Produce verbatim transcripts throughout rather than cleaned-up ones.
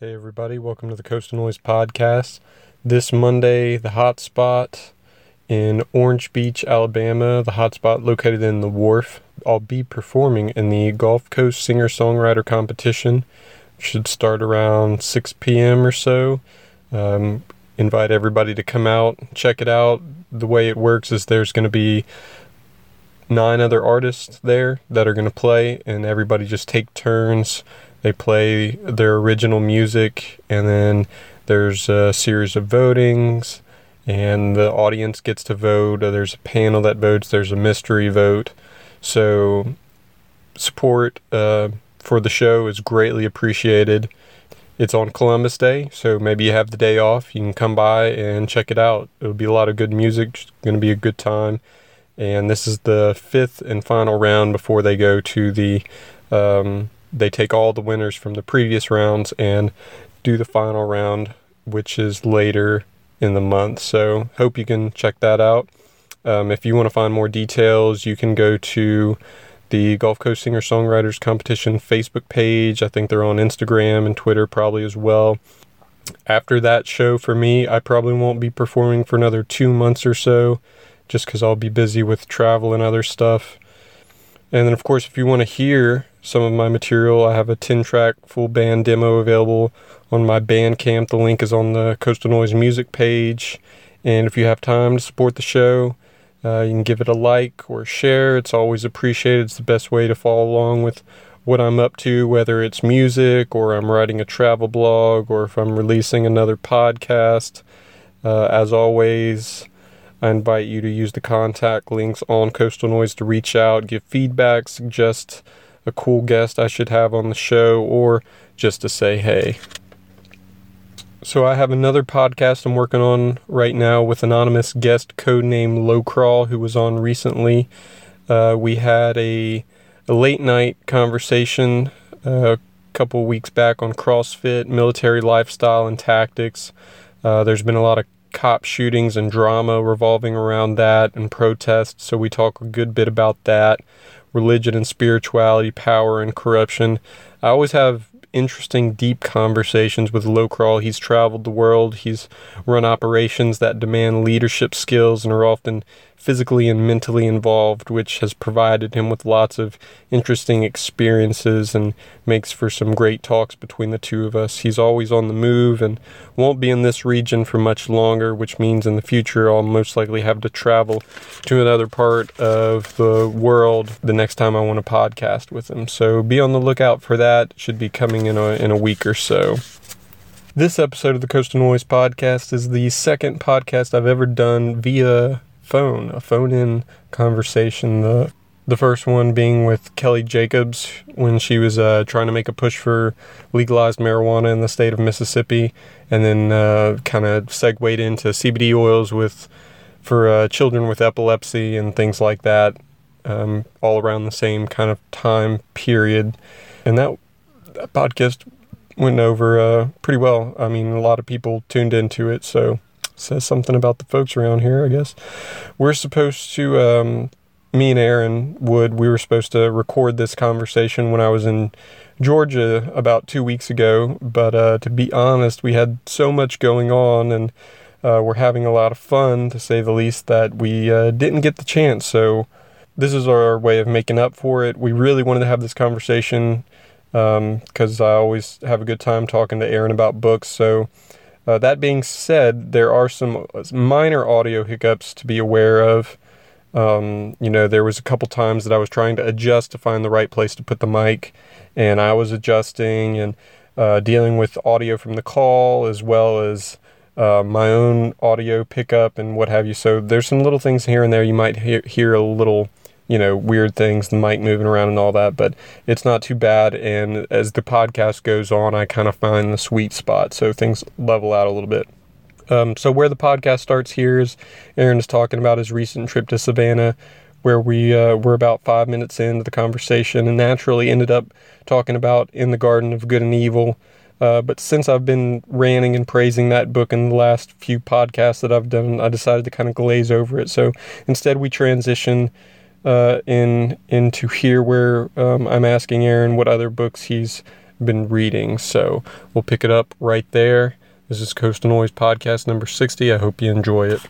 Hey everybody, welcome to the Coastal Noise Podcast. This Monday, the Hotspot in Orange Beach, Alabama, the Hotspot located in the Wharf, I'll be performing in the Gulf Coast Singer-Songwriter Competition, which should start around six p.m. or so. Um, invite everybody to come out, check it out. The way it works is there's going to be nine other artists there that are going to play, and everybody just take turns. They play their original music, and then there's a series of votings, and the audience gets to vote. There's a panel that votes. There's a mystery vote. So support uh, for the show is greatly appreciated. It's on Columbus Day, so maybe you have the day off. You can come by and check it out. It'll be a lot of good music. It's going to be a good time. And this is the fifth and final round before they go to the... Um, They take all the winners from the previous rounds and do the final round, which is later in the month. So hope you can check that out. Um, if you want to find more details, you can go to the Gulf Coast Singer-Songwriters Competition Facebook page. I think they're on Instagram and Twitter probably as well. After that show for me, I probably won't be performing for another two months or so, just because I'll be busy with travel and other stuff. And then, of course, if you want to hear some of my material, I have a ten-track full band demo available on my Bandcamp. The link is on the Coastal Noise music page. And if you have time to support the show, uh, you can give it a like or share. It's always appreciated. It's the best way to follow along with what I'm up to, whether it's music or I'm writing a travel blog or if I'm releasing another podcast. Uh, as always, I invite you to use the contact links on Coastal Noise to reach out, give feedback, suggest a cool guest I should have on the show, or just to say hey. So I have another podcast I'm working on right now with anonymous guest codenamed Low Crawl, who was on recently. Uh, we had a, a late night conversation uh, a couple weeks back on CrossFit, military lifestyle, and tactics. Uh, there's been a lot of cop shootings and drama revolving around that and protests, so we talk a good bit about that. Religion and spirituality, power and corruption. I always have interesting, deep conversations with Low Crawl. He's traveled the world. He's run operations that demand leadership skills and are often physically and mentally involved, which has provided him with lots of interesting experiences and makes for some great talks between the two of us. He's always on the move and won't be in this region for much longer, which means in the future I'll most likely have to travel to another part of the world the next time I want to podcast with him. So be on the lookout for that. It should be coming in a, in a week or so. This episode of the Coastal Noise Podcast is the second podcast I've ever done via phone, a phone-in conversation. The the first one being with Kelly Jacobs when she was uh, trying to make a push for legalized marijuana in the state of Mississippi, and then uh, kind of segued into C B D oils with for uh, children with epilepsy and things like that, um, all around the same kind of time period. And that, that podcast went over uh, pretty well. I mean, a lot of people tuned into it, so says something about the folks around here, I guess. We're supposed to, um, me and Aaron Wood, we were supposed to record this conversation when I was in Georgia about two weeks ago, but uh, to be honest, we had so much going on, and uh, we're having a lot of fun, to say the least, that we uh, didn't get the chance. So this is our way of making up for it. We really wanted to have this conversation because um, I always have a good time talking to Aaron about books, so Uh, that being said, there are some minor audio hiccups to be aware of. Um, you know, there was a couple times that I was trying to adjust to find the right place to put the mic, and I was adjusting and uh, dealing with audio from the call as well as uh, my own audio pickup and what have you. So there's some little things here and there. You might hear, hear a little, you know, weird things, the mic moving around and all that, but it's not too bad. And as the podcast goes on, I kind of find the sweet spot, so things level out a little bit. Um, so where the podcast starts here is Aaron is talking about his recent trip to Savannah, where we uh, were about five minutes into the conversation and naturally ended up talking about In the Garden of Good and Evil. Uh, but since I've been ranting and praising that book in the last few podcasts that I've done, I decided to kind of glaze over it. So instead we transition uh, in into here where um, I'm asking Aaron what other books he's been reading. So we'll pick it up right there. This is Coastal Noise Podcast number sixty. I hope you enjoy it.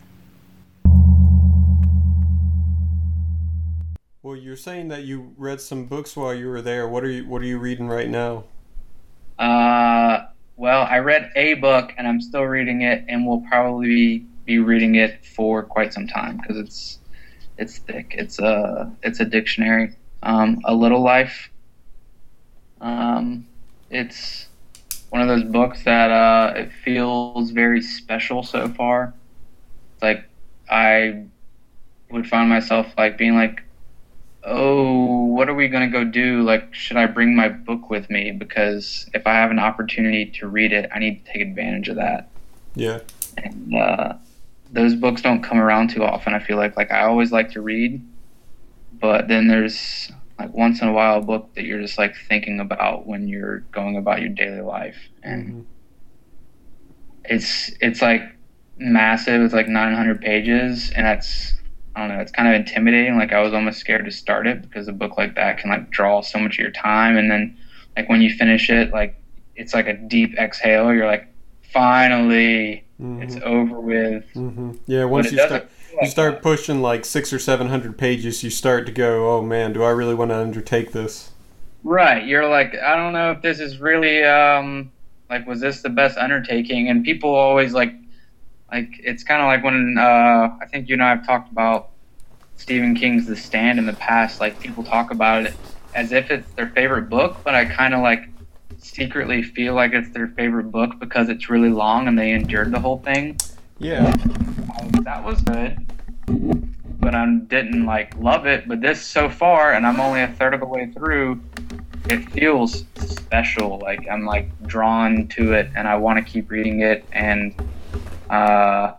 Well, you're saying that you read some books while you were there. What are you What are you reading right now? Uh, well, I read a book, and I'm still reading it, and will probably be reading it for quite some time because it's it's thick. It's a it's a dictionary. Um, A Little Life. Um, it's one of those books that uh, it feels very special so far. It's like I would find myself like being like, oh, what are we going to go do? Like, should I bring my book with me? Because if I have an opportunity to read it, I need to take advantage of that. Yeah. And uh, those books don't come around too often, I feel like. Like, I always like to read, but then there's, like, once in a while a book that you're just, like, thinking about when you're going about your daily life. And mm-hmm. it's, it's, like, massive. It's, like, nine hundred pages, and that's... I don't know, it's kind of intimidating. Like, I was almost scared to start it because a book like that can, like, draw so much of your time. And then, like, when you finish it, like, it's like a deep exhale. You're like, finally, mm-hmm. it's over with. Mm-hmm. Yeah, once you start, like you start that. pushing, like, six or seven hundred pages, you start to go, oh, man, do I really want to undertake this? Right. You're like, I don't know if this is really, um, like, was this the best undertaking? And people always, like, Like, it's kind of like when, uh, I think you and I have talked about Stephen King's The Stand in the past. Like, people talk about it as if it's their favorite book, but I kind of, like, secretly feel like it's their favorite book because it's really long and they endured the whole thing. Yeah. Um, that was good, but I didn't, like, love it. But this, so far, and I'm only a third of the way through, it feels special. Like, I'm, like, drawn to it, and I want to keep reading it, and... Uh,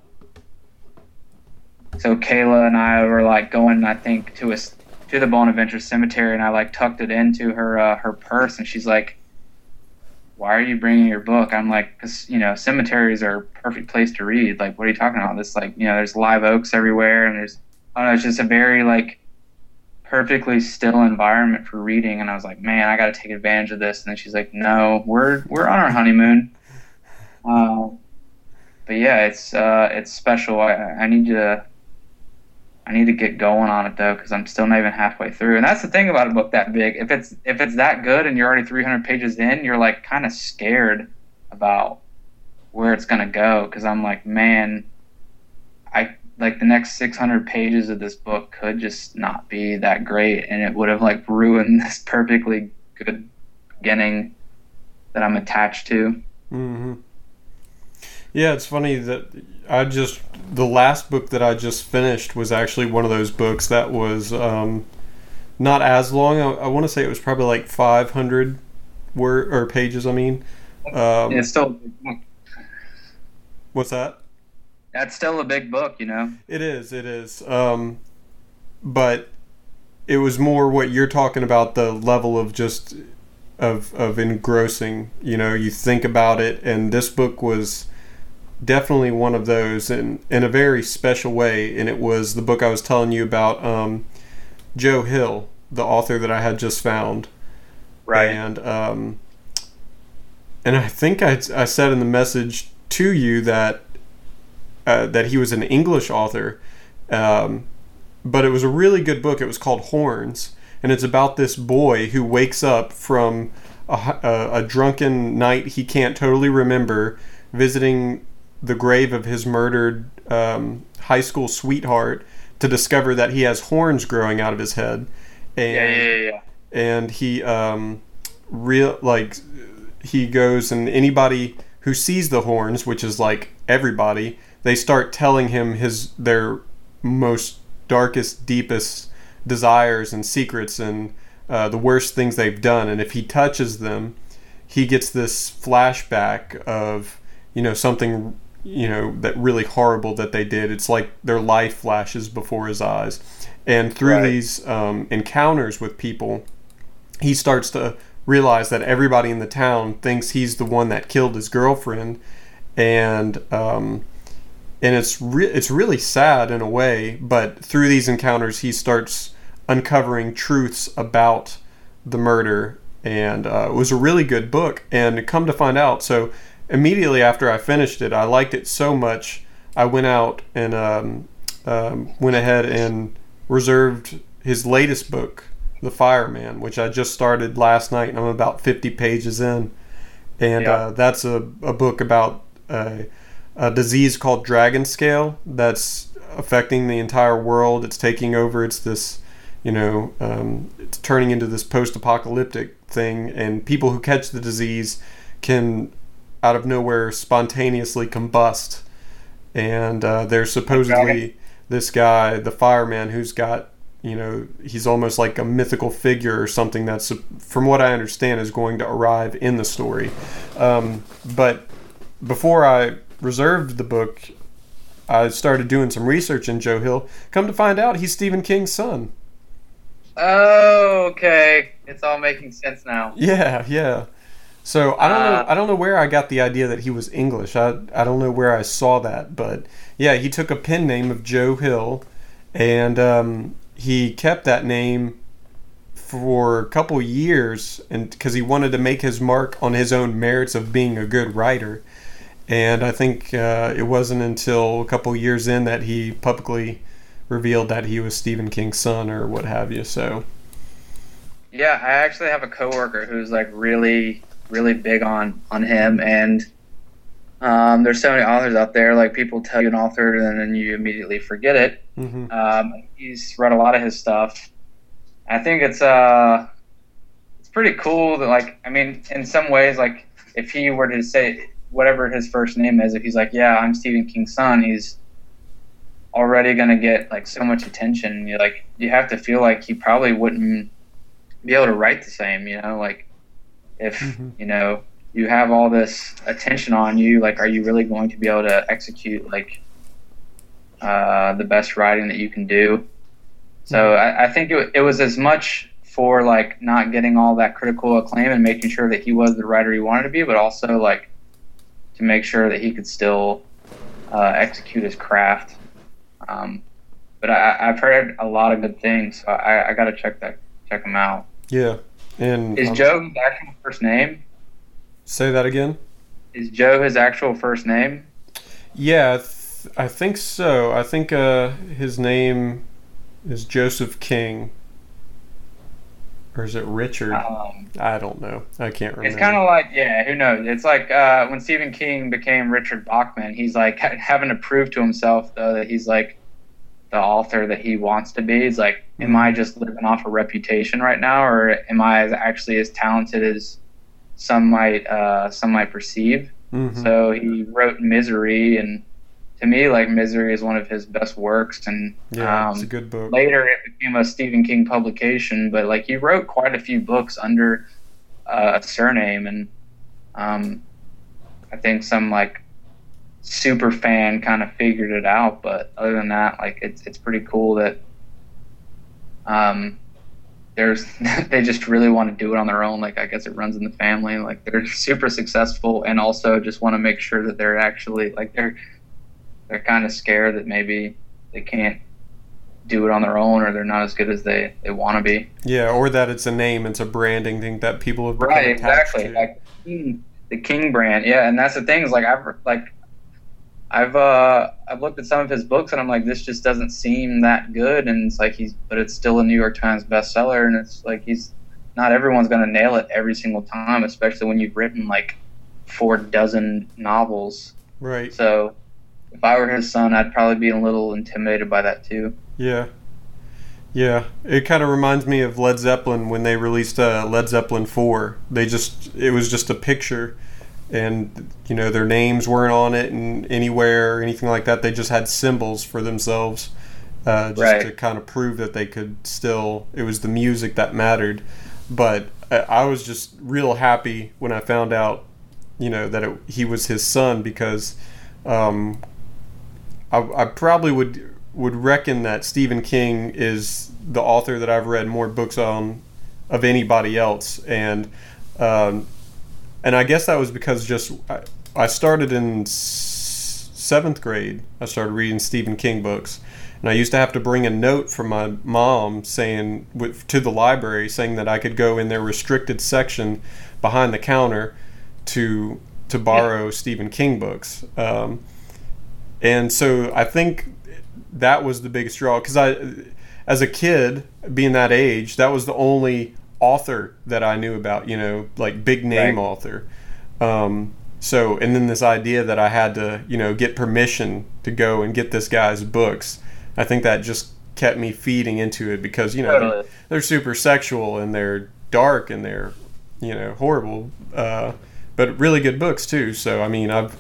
so Kayla and I were like going, I think, to a to the Bonaventure Cemetery, and I like tucked it into her uh, her purse, and she's like, "Why are you bringing your book?" I'm like, "Cause you know, cemeteries are a perfect place to read. Like, what are you talking about? This like, you know, there's live oaks everywhere, and there's, I don't know, it's just a very like perfectly still environment for reading." And I was like, "Man, I got to take advantage of this." And then she's like, "No, we're we're on our honeymoon." Uh, But yeah, it's uh, it's special. I, I need to I need to get going on it though, because I'm still not even halfway through. And that's the thing about a book that big. If it's if it's that good and you're already three hundred pages in, you're like kind of scared about where it's gonna go. Because I'm like, man, I like the next six hundred pages of this book could just not be that great, and it would have like ruined this perfectly good beginning that I'm attached to. Mm-hmm. Yeah, it's funny that I just, the last book that I just finished was actually one of those books that was um, not as long. I, I want to say it was probably like five hundred word or pages, I mean. Um, yeah, it's still a big book. What's that? That's still a big book, you know? It is, it is. Um, but it was more what you're talking about, the level of just, of, of engrossing. You know, you think about it, and this book was... definitely one of those in, in a very special way, and it was the book I was telling you about, um, Joe Hill, the author that I had just found. Right. And um, and I think I, I said in the message to you that uh, that he was an English author, um, but it was a really good book. It was called Horns, and it's about this boy who wakes up from a, a, a drunken night he can't totally remember, visiting the grave of his murdered um, high school sweetheart to discover that he has horns growing out of his head. And, yeah, yeah, yeah. And he, um, real like, he goes, and anybody who sees the horns, which is like everybody, they start telling him his their most darkest, deepest desires and secrets and uh, the worst things they've done. And if he touches them, he gets this flashback of, you know, something, you know, that really horrible that they did. It's like their life flashes before his eyes. And through right. these um, encounters with people, he starts to realize that everybody in the town thinks he's the one that killed his girlfriend. And um, and it's re- it's really sad in a way, but through these encounters, he starts uncovering truths about the murder and uh, it was a really good book. And come to find out, so immediately after I finished it, I liked it so much, I went out and um, um, went ahead and reserved his latest book, The Fireman, which I just started last night, and I'm about fifty pages in. And Yeah. uh, that's a, a book about a, a disease called dragon scale that's affecting the entire world. It's taking over. It's this, you know, um, it's turning into this post-apocalyptic thing, and people who catch the disease can, out of nowhere, spontaneously combust. And uh, there's supposedly this guy, the fireman, who's got, you know, he's almost like a mythical figure or something that's, from what I understand, is going to arrive in the story. Um, but before I reserved the book, I started doing some research in Joe Hill. Come to find out, he's Stephen King's son. Oh, okay. It's all making sense now. Yeah, yeah. So I don't know. Uh, I don't know where I got the idea that he was English. I I don't know where I saw that, but yeah, he took a pen name of Joe Hill, and um, he kept that name for a couple years, and because he wanted to make his mark on his own merits of being a good writer. And I think uh, it wasn't until a couple years in that he publicly revealed that he was Stephen King's son or what have you. So Yeah, I actually have a coworker who's like really, really big on on him, and um, there's so many authors out there. Like people tell you an author, and then you immediately forget it. mm-hmm. Um, he's read a lot of his stuff. I think it's uh, it's pretty cool that, like, I mean, in some ways, like if he were to say whatever his first name is, if he's like, yeah, I'm Stephen King's son, he's already gonna get like so much attention. You like you have to feel like he probably wouldn't be able to write the same, you know, like if Mm-hmm. you know you have all this attention on you, like are you really going to be able to execute like uh, the best writing that you can do? So I, I think it, it was as much for like not getting all that critical acclaim and making sure that he was the writer he wanted to be, but also like to make sure that he could still uh, execute his craft. Um, but I, I've heard a lot of good things, so I, I got to check that check him out. Yeah. And Is um, Joe his actual first name? say that again? Is Joe his actual first name? Yeah, I, th- I think so. I think uh, his name is Joseph King. Or is it Richard? Um, I don't know. I can't remember. it's kind of like, yeah, who knows? It's like uh, when Stephen King became Richard Bachman, he's like ha- having to prove to himself, though, that he's like the author that he wants to be. He's like, am I just living off a reputation right now, or am I as actually as talented as some might uh, some might perceive? Mm-hmm. So he wrote Misery, and to me, like Misery is one of his best works. And Yeah, um, it's a good book. later it became a Stephen King publication, but like he wrote quite a few books under uh, a surname, and um, I think some like super fan kind of figured it out. But other than that, like it's it's pretty cool that um, there's they just really want to do it on their own. Like I guess it runs in the family. Like they're super successful, and also just want to make sure that they're actually like they're they're kind of scared that maybe they can't do it on their own, or they're not as good as they, they want to be. Yeah, or that it's a name, it's a branding thing that people have become Right, attached exactly. to. Like King, the King brand, yeah, and that's the thing is like I've like I've uh I've looked at some of his books and I'm like, this just doesn't seem that good, and it's like he's but it's still a New York Times bestseller, and it's like he's not everyone's gonna nail it every single time, especially when you've written like four dozen novels. Right. So if I were his son, I'd probably be a little intimidated by that too. Yeah. Yeah. It kind of reminds me of Led Zeppelin when they released uh, Led Zeppelin four. They just, it was just a picture, and, you know, their names weren't on it and anywhere or anything like that. They just had symbols for themselves uh, just Right. to kind of prove that they could still, it was the music that mattered. But I, I was just real happy when I found out, you know, that it, he was his son, because um, I, I probably would would reckon that Stephen King is the author that I've read more books on of anybody else, and um, and I guess that was because just I, I started in s- seventh grade. I started reading Stephen King books, And I used to have to bring a note from my mom saying with, to the library saying that I could go in their restricted section behind the counter to to borrow Stephen King books. Um, and so I think that was the biggest draw, because I, as a kid, being that age, that was the only author that I knew about, you know, like big name right. author. Um, so, and then this idea that I had to, you know, get permission to go and get this guy's books, I think that just kept me feeding into it, because, you know, totally. they're, they're super sexual and they're dark and they're, you know, horrible, uh, but really good books too. So, I mean, I've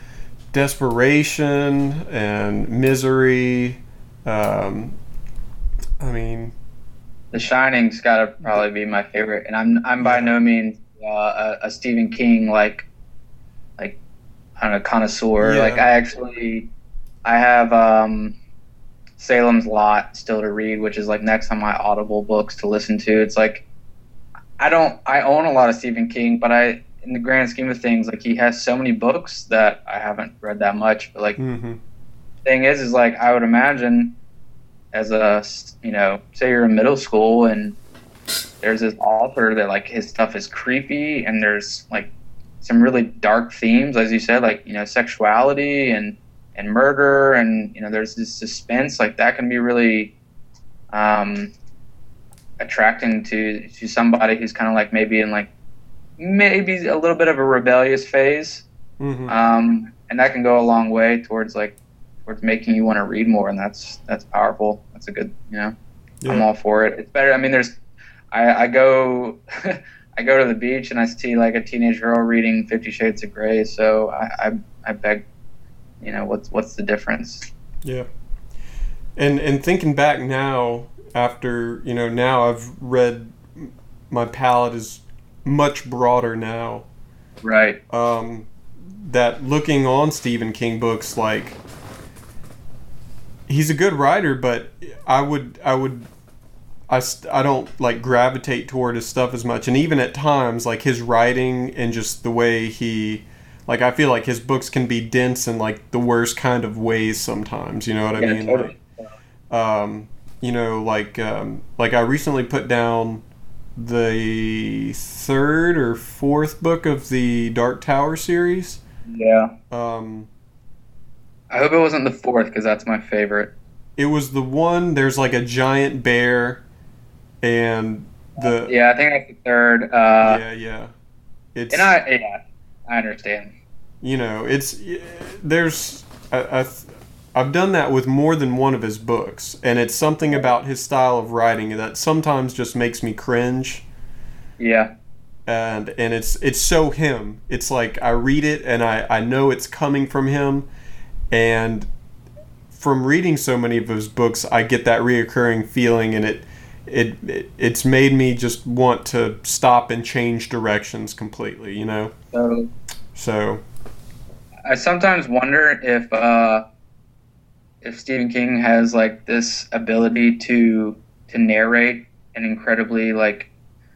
Desperation and Misery, um, I mean, The Shining's got to probably be my favorite, and I'm I'm by no means uh, a, a Stephen King like like I don't know connoisseur. Yeah. Like I actually I have um, Salem's Lot still to read, which is like next on my Audible books to listen to. It's like I don't I own a lot of Stephen King, but I in the grand scheme of things, like he has so many books that I haven't read that much. But like mm-hmm. thing is, is like I would imagine. As a, you know, say you're in middle school and there's this author that like his stuff is creepy and there's like some really dark themes, as you said, like, you know, sexuality and, and murder, and, you know, there's this suspense, like that can be really um, attracting to, to somebody who's kind of like maybe in like maybe a little bit of a rebellious phase. Mm-hmm. Um, and that can go a long way towards like, towards making you want to read more, and that's that's powerful. That's a good, you know, yeah. I'm all for it. It's better. I mean, there's, I, I go, I go to the beach and I see like a teenage girl reading Fifty Shades of Grey. So I, I, I beg, you know, what's what's the difference? Yeah. And and thinking back now, after you know, now I've read, my palette is much broader now. Right. Um, that looking on Stephen King books, like. He's a good writer, but I would, I would, I, I don't like gravitate toward his stuff as much. And even at times, like his writing and just the way he, like I feel like his books can be dense in like the worst kind of ways sometimes. You know what I yeah, mean? Totally. Like, um, you know, like, um, like I recently put down the third or fourth book of the Dark Tower series. Yeah. Um. I hope it wasn't the fourth, because that's my favorite. It was the one, there's like a giant bear, and the... Yeah, I think that's the third. Uh, yeah, yeah. It's, and I, yeah, I understand. You know, it's... There's... I, I, I've done that with more than one of his books, and it's something about his style of writing that sometimes just makes me cringe. Yeah. And and it's it's so him. It's like I read it, and I, I know it's coming from him. And from reading so many of his books, I get that reoccurring feeling, and it, it, it it's made me just want to stop and change directions completely, you know? Totally. So. I sometimes wonder if uh, if Stephen King has like this ability to to narrate an incredibly like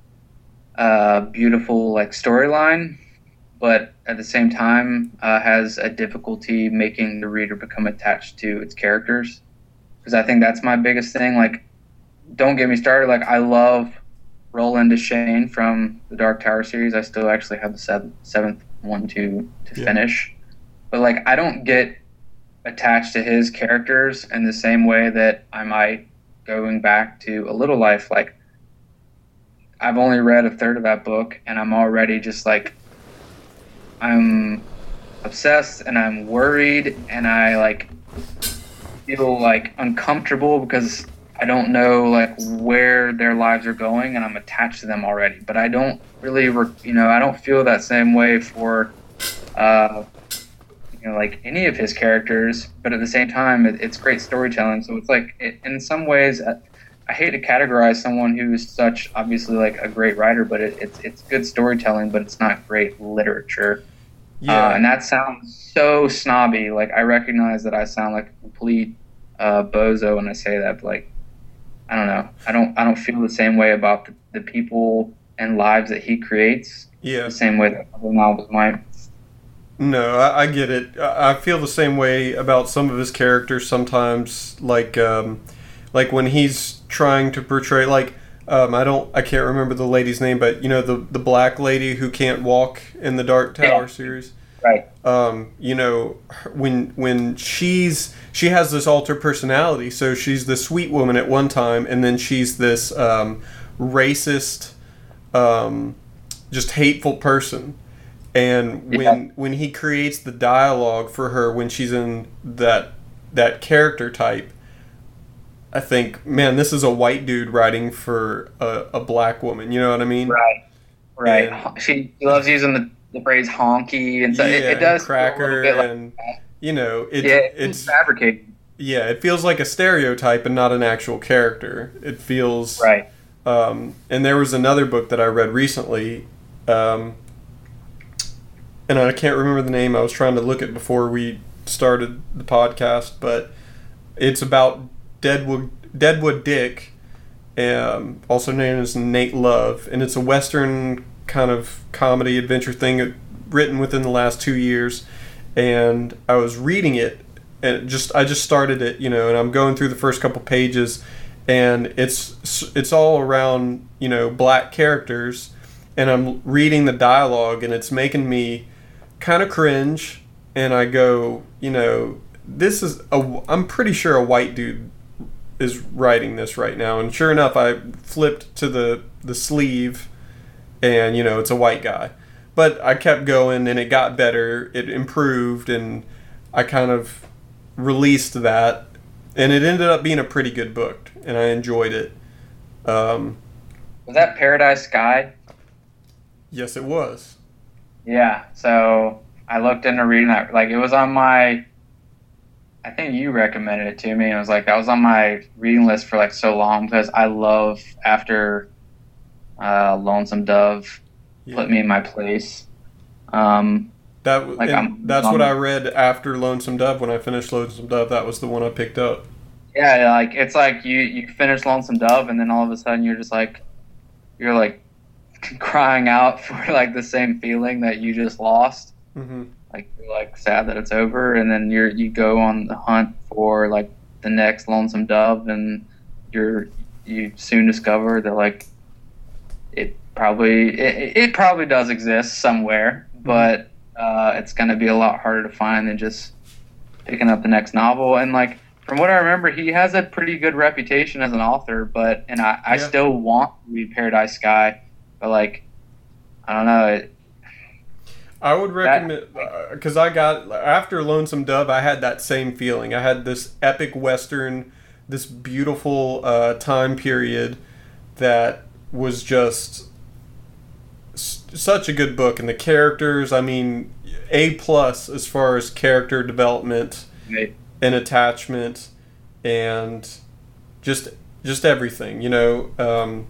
uh, beautiful like storyline, but at the same time uh, has a difficulty making the reader become attached to its characters. Because I think that's my biggest thing. Like, don't get me started. Like, I love Roland Deschain from the Dark Tower series. I still actually have the seventh, seventh one to, to yeah. finish. But, like, I don't get attached to his characters in the same way that I might going back to A Little Life. Like, I've only read a third of that book, and I'm already just, like, I'm obsessed and I'm worried and I like feel like uncomfortable because I don't know like where their lives are going, and I'm attached to them already. But I don't really, you know, I don't feel that same way for, uh, you know, like any of his characters. But at the same time, it, it's great storytelling. So it's like, it, in some ways, I hate to categorize someone who's such obviously like a great writer, but it, it's it's good storytelling, but it's not great literature. Yeah, uh, and that sounds so snobby. Like, I recognize that I sound like a complete uh, bozo when I say that. But like, I don't know. I don't. I don't feel the same way about the, the people and lives that he creates. Yeah. The same way that other novels might. No, I, I get it. I I feel the same way about some of his characters sometimes, like um, like when he's trying to portray like um, I don't I can't remember the lady's name, but you know the the black lady who can't walk in the Dark Tower Yeah. series. Right. Um, you know, when when she's she has this alter personality, so she's the sweet woman at one time, and then she's this um, racist, um, just hateful person. And when Yeah. when he creates the dialogue for her when she's in that that character type, I think, man, this is a white dude writing for a, a black woman. You know what I mean? Right. Right. And Hon- She she loves using the, the phrase honky, and so it, yeah, it and does feel a little cracker, bit like and that. you know, it Yeah, it's it's fabricated. yeah, it feels like a stereotype and not an actual character. It feels Right. um, and there was another book that I read recently, um, and I can't remember the name. I was trying to look it before we started the podcast, but it's about Deadwood Deadwood Dick, um, also known as Nate Love, and it's a Western kind of comedy adventure thing written within the last two years. And I was reading it, and it just I just started it, you know, and I'm going through the first couple pages, and it's it's all around, you know, black characters, and I'm reading the dialogue, and it's making me kind of cringe, and I go, you know, this is a I'm pretty sure a white dude is writing this right now, and sure enough, I flipped to the the sleeve, and you know, it's a white guy. But I kept going, and it got better, it improved, and I kind of released that, and it ended up being a pretty good book, and I enjoyed it. Um, Was that Paradise Sky? yes, it was. Yeah. So I looked into reading that. Like it was on my. I think you recommended it to me, and it was like that was on my reading list for like so long because I love after uh, Lonesome Dove Yeah. put me in my place. Um, That w- Like, and I'm- that's I'm- what I read after Lonesome Dove. When I finished Lonesome Dove, that was the one I picked up. yeah, like it's like you you finish Lonesome Dove, and then all of a sudden you're just like you're like crying out for like the same feeling that you just lost. hmm Like you're like sad that it's over, and then you're you go on the hunt for like the next Lonesome Dove, and you're you soon discover that like it probably it, it probably does exist somewhere, but uh, it's going to be a lot harder to find than just picking up the next novel. And like from what I remember, he has a pretty good reputation as an author, but and I, I Yeah. still want to read Paradise Sky, but like I don't know. It, I would recommend because I got after Lonesome Dove, I had that same feeling. I had this epic western, this beautiful uh, time period that was just s- such a good book, and the characters. I mean, A plus as far as character development it and attachment, and just just everything, you know. Um,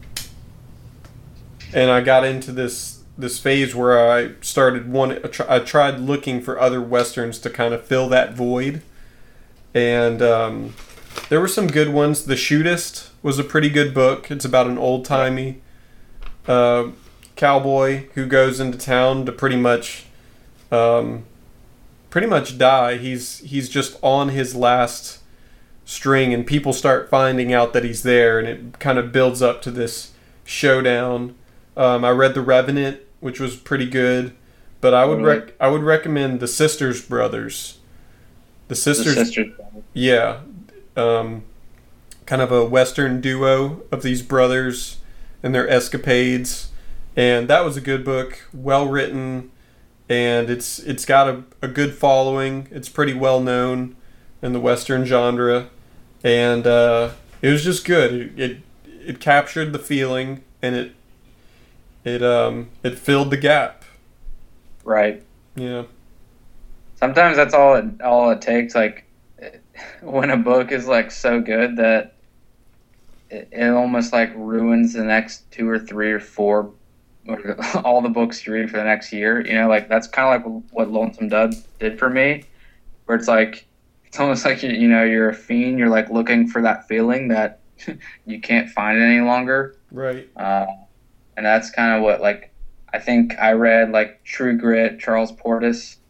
and I got into this this phase where I started one. I tried looking for other westerns to kind of fill that void, and um, there were some good ones. The Shootist was a pretty good book. It's about an old timey uh, cowboy who goes into town to pretty much um, pretty much die. He's he's just on his last string, and people start finding out that he's there, and it kind of builds up to this showdown. Um, I read The Revenant, which was pretty good, but I would rec- I would recommend The Sisters Brothers. The the Sisters, sisters. yeah, um, kind of a Western duo of these brothers and their escapades, and that was a good book, well written, and it's it's got a, a good following. It's pretty well known in the Western genre, and uh, it was just good. It, it it captured the feeling, and it it um it filled the gap. Right. Yeah, Sometimes that's all it all it takes. Like when a book is like so good that it, it almost like ruins the next two or three or four or all the books you read for the next year. You know, like that's kind of like what Lonesome Dove did for me, where it's like it's almost like you you know you're a fiend. You're like looking for that feeling that you can't find it any longer. right. Uh, and that's kind of what like I think I read like True Grit, Charles Portis.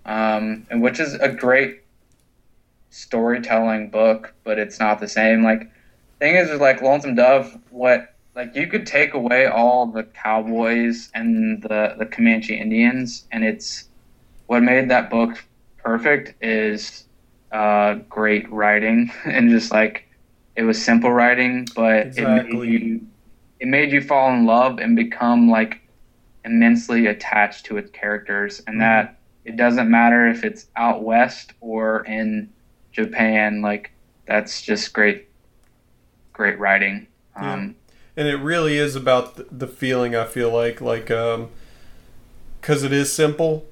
um, and which is a great storytelling book, but it's not the same. Like, thing is, is like Lonesome Dove, what like you could take away all the cowboys and the the Comanche Indians, and it's what made that book perfect is uh, great writing and just like it was simple writing, but it made Exactly. you it made you fall in love and become like immensely attached to its characters, and Mhm. that it doesn't matter if it's out west or in Japan. Like that's just great, great writing. Yeah. Um, And it really is about th- the feeling, I feel like, like, um, because it is simple,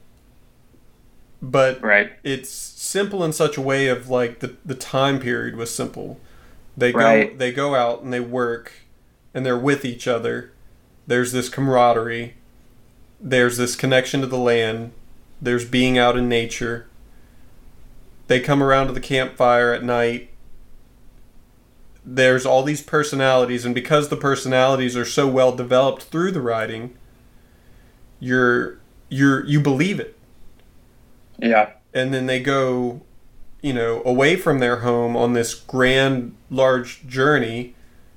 but right, it's simple in such a way of like the, the time period was simple. They go right, they go out and they work and they're with each other. There's this camaraderie. There's this connection to the land. There's being out in nature. They come around to the campfire at night. There's all these personalities, and because the personalities are so well developed through the writing, you're you're you believe it. yeah, And then they go, you know, away from their home on this grand large journey,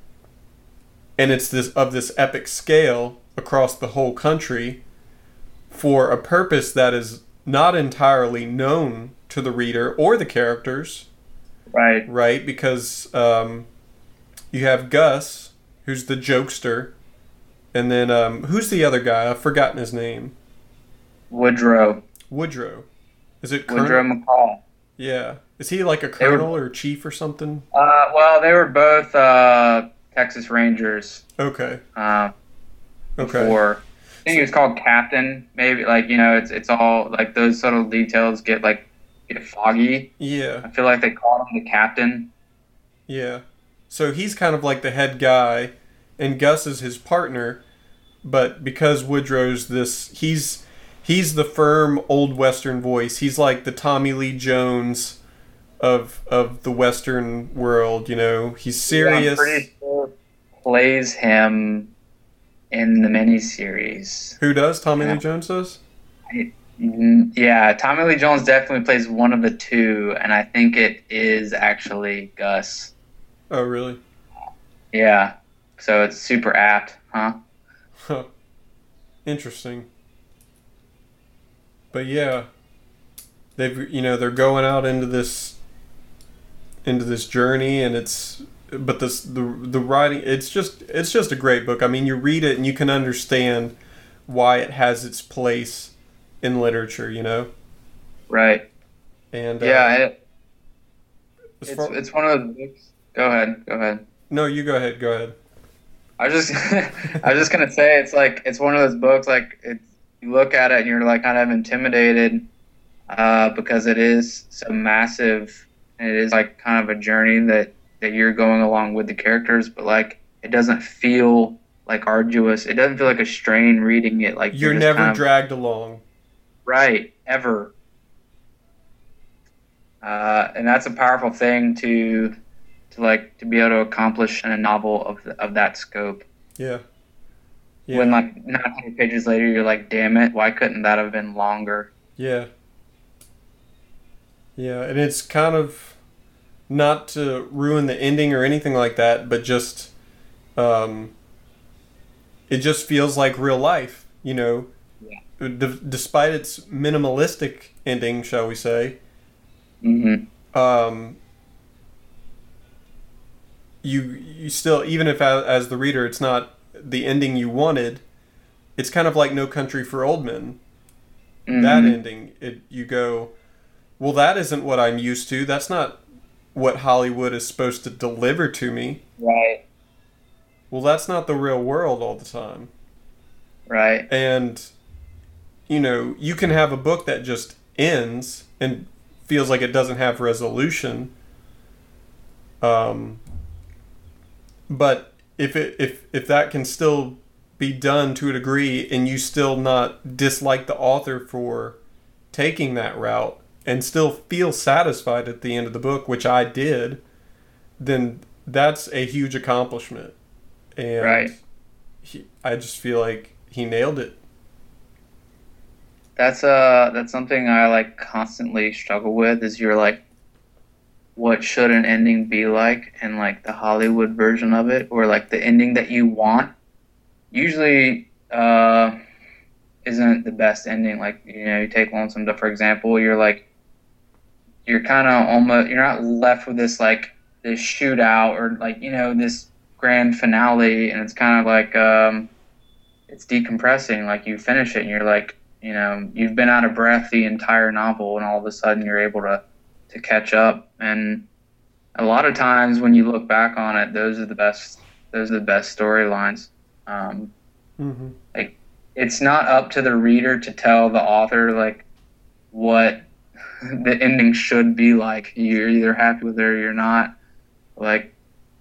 and it's this of this epic scale across the whole country for a purpose that is not entirely known to the reader or the characters, right. right? Because um, you have Gus, who's the jokester, and then um, who's the other guy? I've forgotten his name. Woodrow, Woodrow. Is it Woodrow Colonel? McCall. Yeah. Is he like a They were, colonel or chief or something? uh, well, they were both uh, Texas Rangers Okay. uh, Okay. before. I think he was called Captain. Maybe like you know, it's it's all like those sort of details get like get foggy. Yeah. I feel like they called him the Captain. Yeah. So he's kind of like the head guy, and Gus is his partner. But because Woodrow's this, he's he's the firm old Western voice. He's like the Tommy Lee Jones of of the Western world. You know, he's Yeah, I'm serious. pretty sure plays him in the miniseries. Who does? Tommy Yeah. Lee Jones does? I- mm, yeah, Tommy Lee Jones definitely plays one of the two, and I think it is actually Gus. Oh, really? Yeah, so it's super apt, huh? Huh. Interesting. But yeah, they've you know they're going out into this into this journey, and it's but this the the writing it's just it's just a great book. I mean, you read it and you can understand why it has its place in literature. You know, Right. and uh, Yeah, it, as it's far, it's one of those books. Go ahead, go ahead. no, you go ahead. Go ahead. I was just I was just gonna say it's like it's one of those books like it's you look at it and you're like kind of intimidated uh, because it is so massive and it is like kind of a journey that that you're going along with the characters, but like it doesn't feel like arduous. It doesn't feel like a strain reading it. Like You're you're just never kind of dragged along. right ever, uh, and that's a powerful thing to to like to be able to accomplish in a novel of of that scope. Yeah. When Yeah. like nine hundred pages later, you're like, damn it, why couldn't that have been longer? Yeah. Yeah, and it's kind of not to ruin the ending or anything like that, but just um, it just feels like real life, you know. Yeah. D- despite its minimalistic ending, shall we say, hmm um, you you still even if as, as the reader it's not the ending you wanted, it's kind of like No Country for Old Men. That hmm ending, it you go, well, that isn't what I'm used to. That's not what Hollywood is supposed to deliver to me. Right, Well, that's not the real world all the time. right, And, you know, you can have a book that just ends and feels like it doesn't have resolution. Um, but if it if if that can still be done to a degree and you still not dislike the author for taking that route and still feel satisfied at the end of the book, which I did, then that's a huge accomplishment. And right. he, I just feel like he nailed it. that's uh that's something I like constantly struggle with. Is you're like, what should an ending be like, and like the Hollywood version of it, or like the ending that you want. Usually, uh, isn't the best ending. Like, you know, you take Lonesome Dove for example. You're like, you're kind of almost, you're not left with this like this shootout or like, you know, this grand finale, and it's kind of like um, it's decompressing. Like you finish it and you're like, you know, you've been out of breath the entire novel, and all of a sudden you're able to to catch up. And a lot of times when you look back on it, those are the best. Those are the best storylines. Um, Mm-hmm. like it's not up to the reader to tell the author like what the ending should be like. You're either happy with it or you're not. Like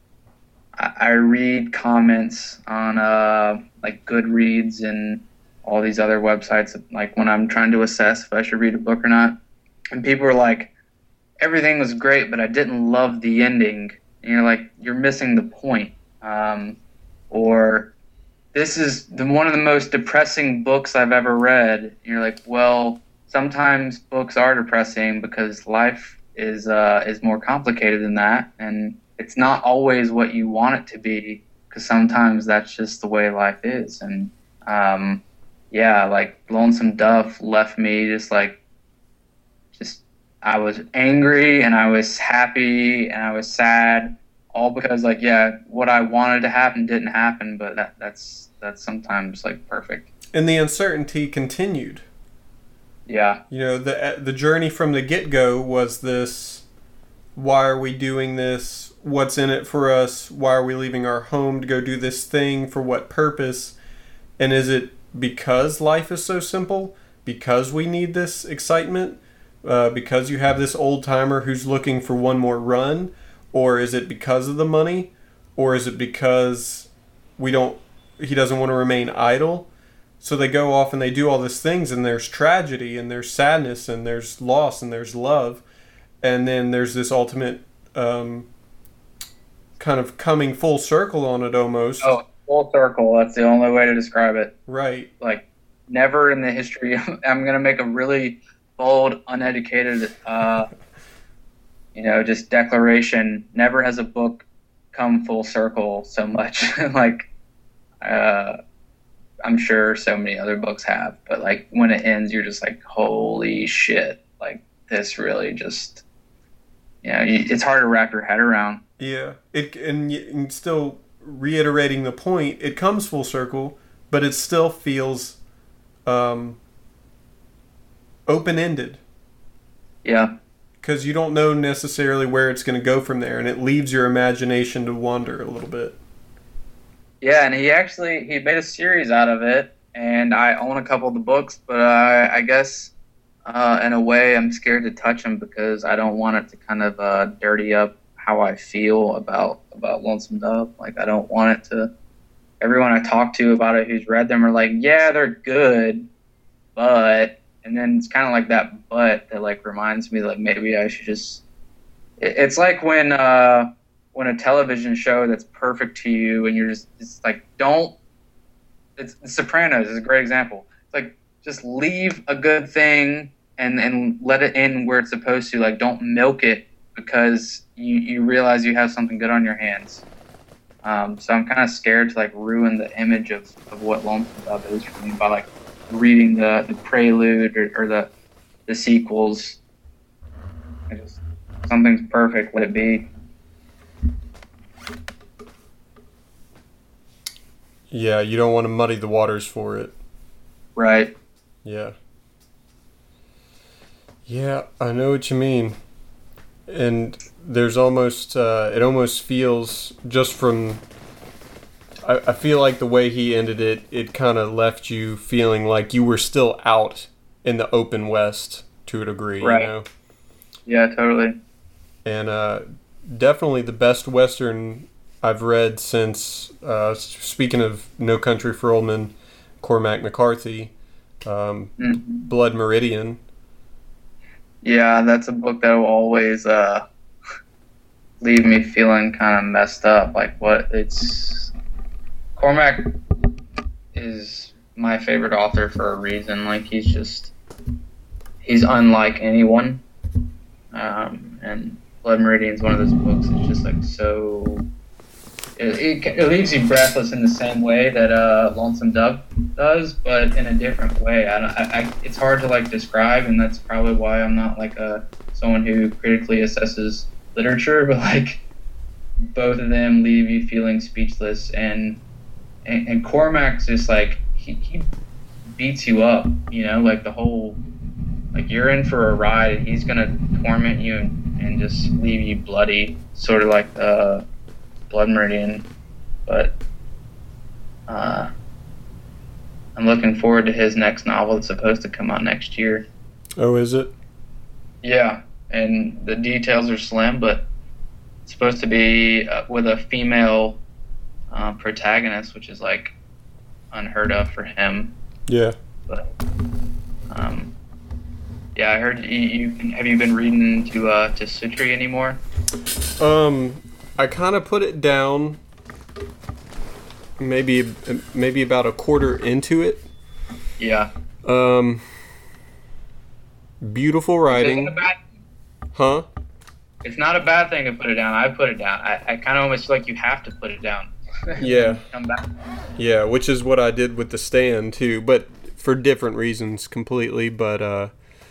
I, I read comments on uh like Goodreads and all these other websites, like when I'm trying to assess if I should read a book or not, and people are like, everything was great, but I didn't love the ending. And you're like, you're missing the point. Um, or this is the, one of the most depressing books I've ever read. And you're like, well, sometimes books are depressing because life is uh, is more complicated than that, and it's not always what you want it to be. Because sometimes that's just the way life is. And um, yeah, like Lonesome Dove left me just like, just I was angry and I was happy and I was sad, all because like, yeah, what I wanted to happen didn't happen, but that, that's that's sometimes like perfect. And the uncertainty continued. Yeah. You know, the the journey from the get-go was this: why are we doing this? What's in it for us? Why are we leaving our home to go do this thing? For what purpose? And is it because life is so simple? Because we need this excitement? Uh, because you have this old-timer who's looking for one more run? Or is it because of the money? Or is it because we don't he doesn't want to remain idle? So they go off and they do all these things, and there's tragedy, and there's sadness, and there's loss, and there's love. And then there's this ultimate um, kind of coming full circle on it almost. Oh, full circle. That's the only way to describe it. Right. Like, never in the history, I'm going to make a really bold, uneducated, uh, you know, just declaration. Never has a book come full circle so much. like, uh, I'm sure so many other books have, but like when it ends, you're just like, holy shit. Like this really just, you know, it's hard to wrap your head around. Yeah. It and, and still reiterating the point, it comes full circle, but it still feels um, open-ended. Yeah. Because you don't know necessarily where it's going to go from there, and it leaves your imagination to wander a little bit. Yeah, and he actually, he made a series out of it, and I own a couple of the books, but I, I guess uh, in a way I'm scared to touch them because I don't want it to kind of uh, dirty up how I feel about, about Lonesome Dove. Like, I don't want it to, everyone I talk to about it who's read them are like, yeah, they're good, but, and then it's kind of like that but that like reminds me like maybe I should just, it, it's like when, uh, when a television show that's perfect to you and you're just it's like don't it's The Sopranos is a great example. It's like just leave a good thing and and let it in where it's supposed to. Like don't milk it because you, you realize you have something good on your hands. Um, so I'm kind of scared to like ruin the image of, of what Lonesome Dove is for me by like reading the, the prelude or, or the the sequels. I just something's perfect, let it be. Yeah, you don't want to muddy the waters for it. Right. Yeah. Yeah, I know what you mean. And there's almost, uh, it almost feels just from, I, I feel like the way he ended it, it kind of left you feeling like you were still out in the open West to a degree, right. You know? Yeah, totally. And uh, definitely the best Western I've read since, uh, speaking of No Country for Old Men, Cormac McCarthy, um, mm-hmm. Blood Meridian. Yeah, that's a book that will always uh, leave me feeling kind of messed up. Like, what? It's... Cormac is my favorite author for a reason. Like, he's just... he's unlike anyone. Um, and Blood Meridian is one of those books that's just like so. It, it, it leaves you breathless in the same way that uh, Lonesome Dove does, but in a different way. I, don't, I, I it's hard to like describe, and that's probably why I'm not like a someone who critically assesses literature. But like both of them leave you feeling speechless, and and, and Cormac's just like he, he beats you up, you know, like the whole like you're in for a ride, and he's gonna torment you and, and just leave you bloody, sort of like the Blood Meridian. But uh, I'm looking forward to his next novel. It's supposed to come out next year. Oh, is it? Yeah, and the details are slim, but it's supposed to be uh, with a female uh, protagonist, which is like unheard of for him. Yeah. But um, yeah, I heard you, you have you been reading to uh, to Sutri anymore? Um, I kind of put it down. Maybe maybe about a quarter into it. Yeah. Um. Beautiful writing. It's bad, huh? It's not a bad thing to put it down. I put it down. I, I kind of almost feel like you have to put it down. Yeah. Come back. Yeah, which is what I did with The Stand too, but for different reasons completely. But uh,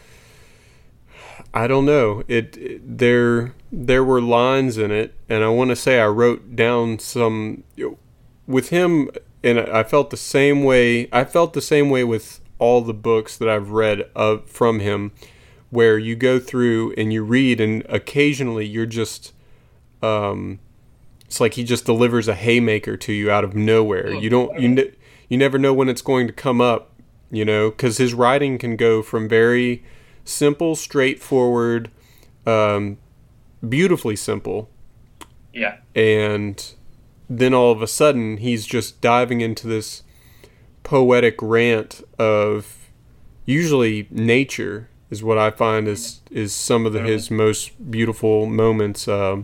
I don't know. It, it there there were lines in it, and I want to say I wrote down some you know, with him, and I felt the same way. I felt the same way with all the books that I've read of from him, where you go through and you read, and occasionally you're just, um, it's like he just delivers a haymaker to you out of nowhere. You don't, you ne- you never know when it's going to come up, you know, because his writing can go from very simple, straightforward, um, beautifully simple, Yeah. and then all of a sudden he's just diving into this poetic rant of usually nature is what I find is is some of the, his most beautiful moments, um,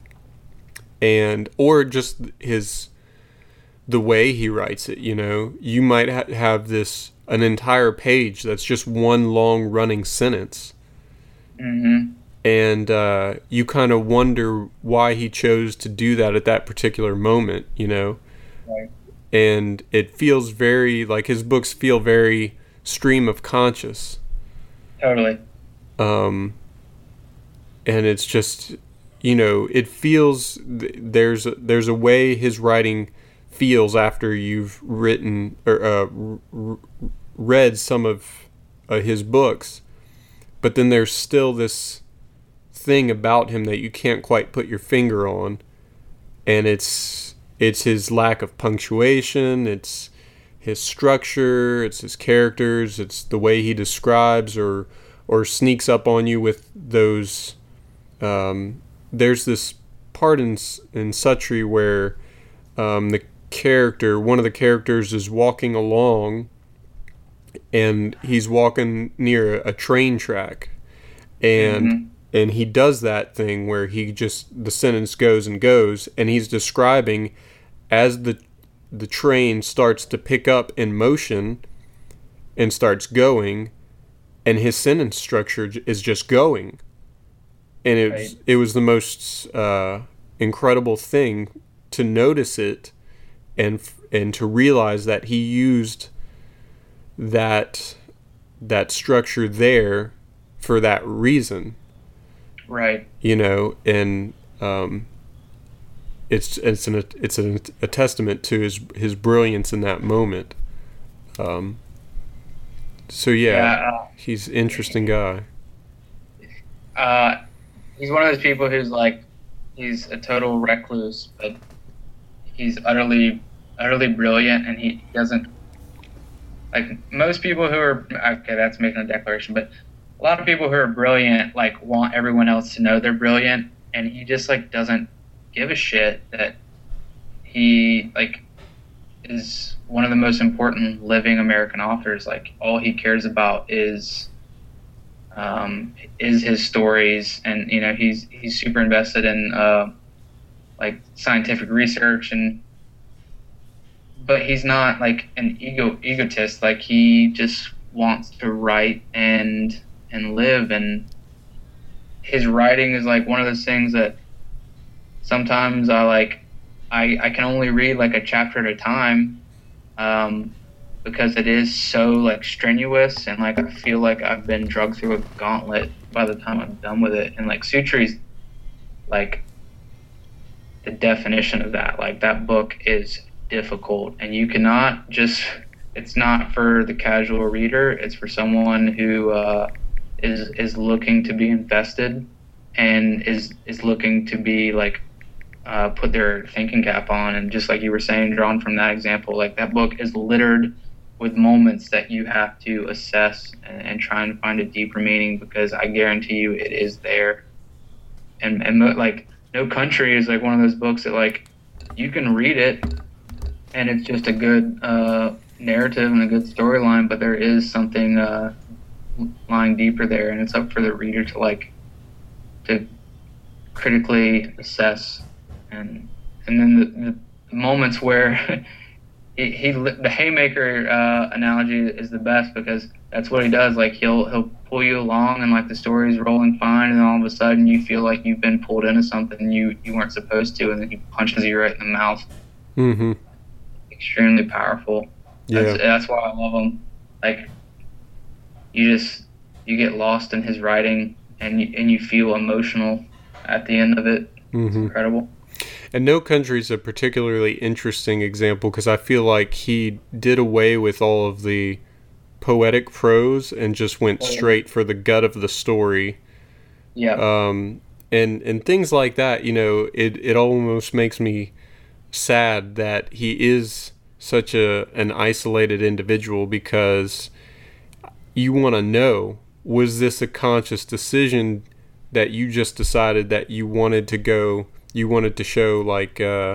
and or just his the way he writes it. You know, you might ha- have this an entire page that's just one long running sentence, Mm-hmm. and uh, you kind of wonder why he chose to do that at that particular moment. You know. Right. And it feels very, like his books feel very stream of conscious. Totally. Um, and it's just, you know, it feels, there's, there's a way his writing feels after you've written, or uh, r- read some of uh, his books. But then there's still this thing about him that you can't quite put your finger on. And it's... It's his lack of punctuation, it's his structure, it's his characters, it's the way he describes or or sneaks up on you with those... Um, there's this part in, in Sutri where um, the character, one of the characters is walking along, and he's walking near a train track, and... Mm-hmm. And he does that thing where he just, the sentence goes and goes, and he's describing as the the train starts to pick up in motion and starts going, and his sentence structure is just going. And it was, it was the most uh, incredible thing to notice it and and to realize that he used that that structure there for that reason. Right. You know, and um, it's it's an it's an, a testament to his his brilliance in that moment. Um, so yeah, yeah uh, he's an interesting guy. Uh, he's one of those people who's like, he's a total recluse, but he's utterly utterly brilliant, and he doesn't like most people who are okay. That's making a declaration, but. A lot of people who are brilliant like want everyone else to know they're brilliant, and he just like doesn't give a shit that he like is one of the most important living American authors. Like all he cares about is um, is his stories, and you know he's he's super invested in uh, like scientific research, and but he's not like an ego egotist. Like he just wants to write and and live. And his writing is like one of those things that sometimes I like, I, I can only read like a chapter at a time, um, because it is so like strenuous, and like I feel like I've been drugged through a gauntlet by the time I'm done with it. And like Sutree's like the definition of that. Like that book is difficult, and you cannot just, it's not for the casual reader. It's for someone who uh, is is looking to be invested, and is is looking to be like uh, put their thinking cap on. And just like you were saying, drawn from that example, like that book is littered with moments that you have to assess and, and try and find a deeper meaning, because I guarantee you it is there. And and like No Country is like one of those books that like you can read it and it's just a good uh, narrative and a good storyline, but there is something uh, lying deeper there, and it's up for the reader to like to critically assess. And and then the, the moments where he, he the haymaker uh, analogy is the best, because that's what he does. Like he'll he'll pull you along, and like the story's rolling fine, and then all of a sudden you feel like you've been pulled into something you you weren't supposed to, and then he punches you right in the mouth. Mm-hmm. Extremely powerful. Yeah. That's, that's why I love him. Like you just you get lost in his writing, and you, and you feel emotional at the end of it. Mm-hmm. It's incredible. And No Country is a particularly interesting example, because I feel like he did away with all of the poetic prose and just went straight for the gut of the story. Yeah. Um, and and things like that, you know, it, it almost makes me sad that he is such a an isolated individual, because you want to know, was this a conscious decision that you just decided that you wanted to go, you wanted to show like, uh,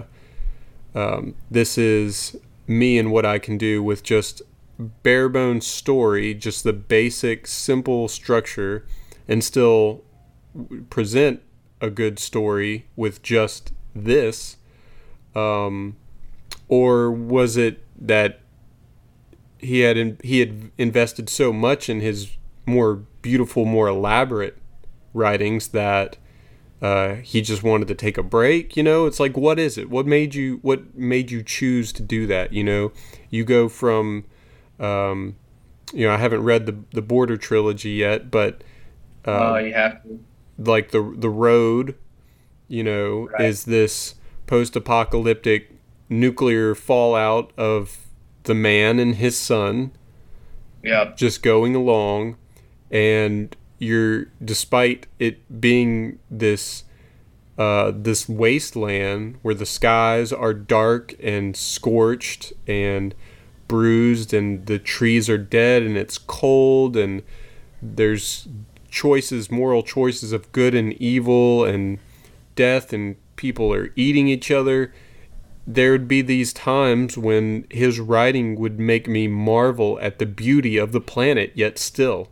um, this is me and what I can do with just bare bones story, just the basic simple structure, and still present a good story with just this? Um, or was it that he had in, he had invested so much in his more beautiful, more elaborate writings that uh, he just wanted to take a break? You know, it's like, what is it? What made you what made you choose to do that? You know, you go from, um, you know, I haven't read the the Border trilogy yet, but uh, Oh, you have to. like the the Road, you know, Right. is this post-apocalyptic nuclear fallout of the man and his son Yep. just going along, and you're, despite it being this uh, this wasteland where the skies are dark and scorched and bruised, and the trees are dead, and it's cold, and there's choices, moral choices of good and evil and death, and people are eating each other. There would be these times when his writing would make me marvel at the beauty of the planet, yet still.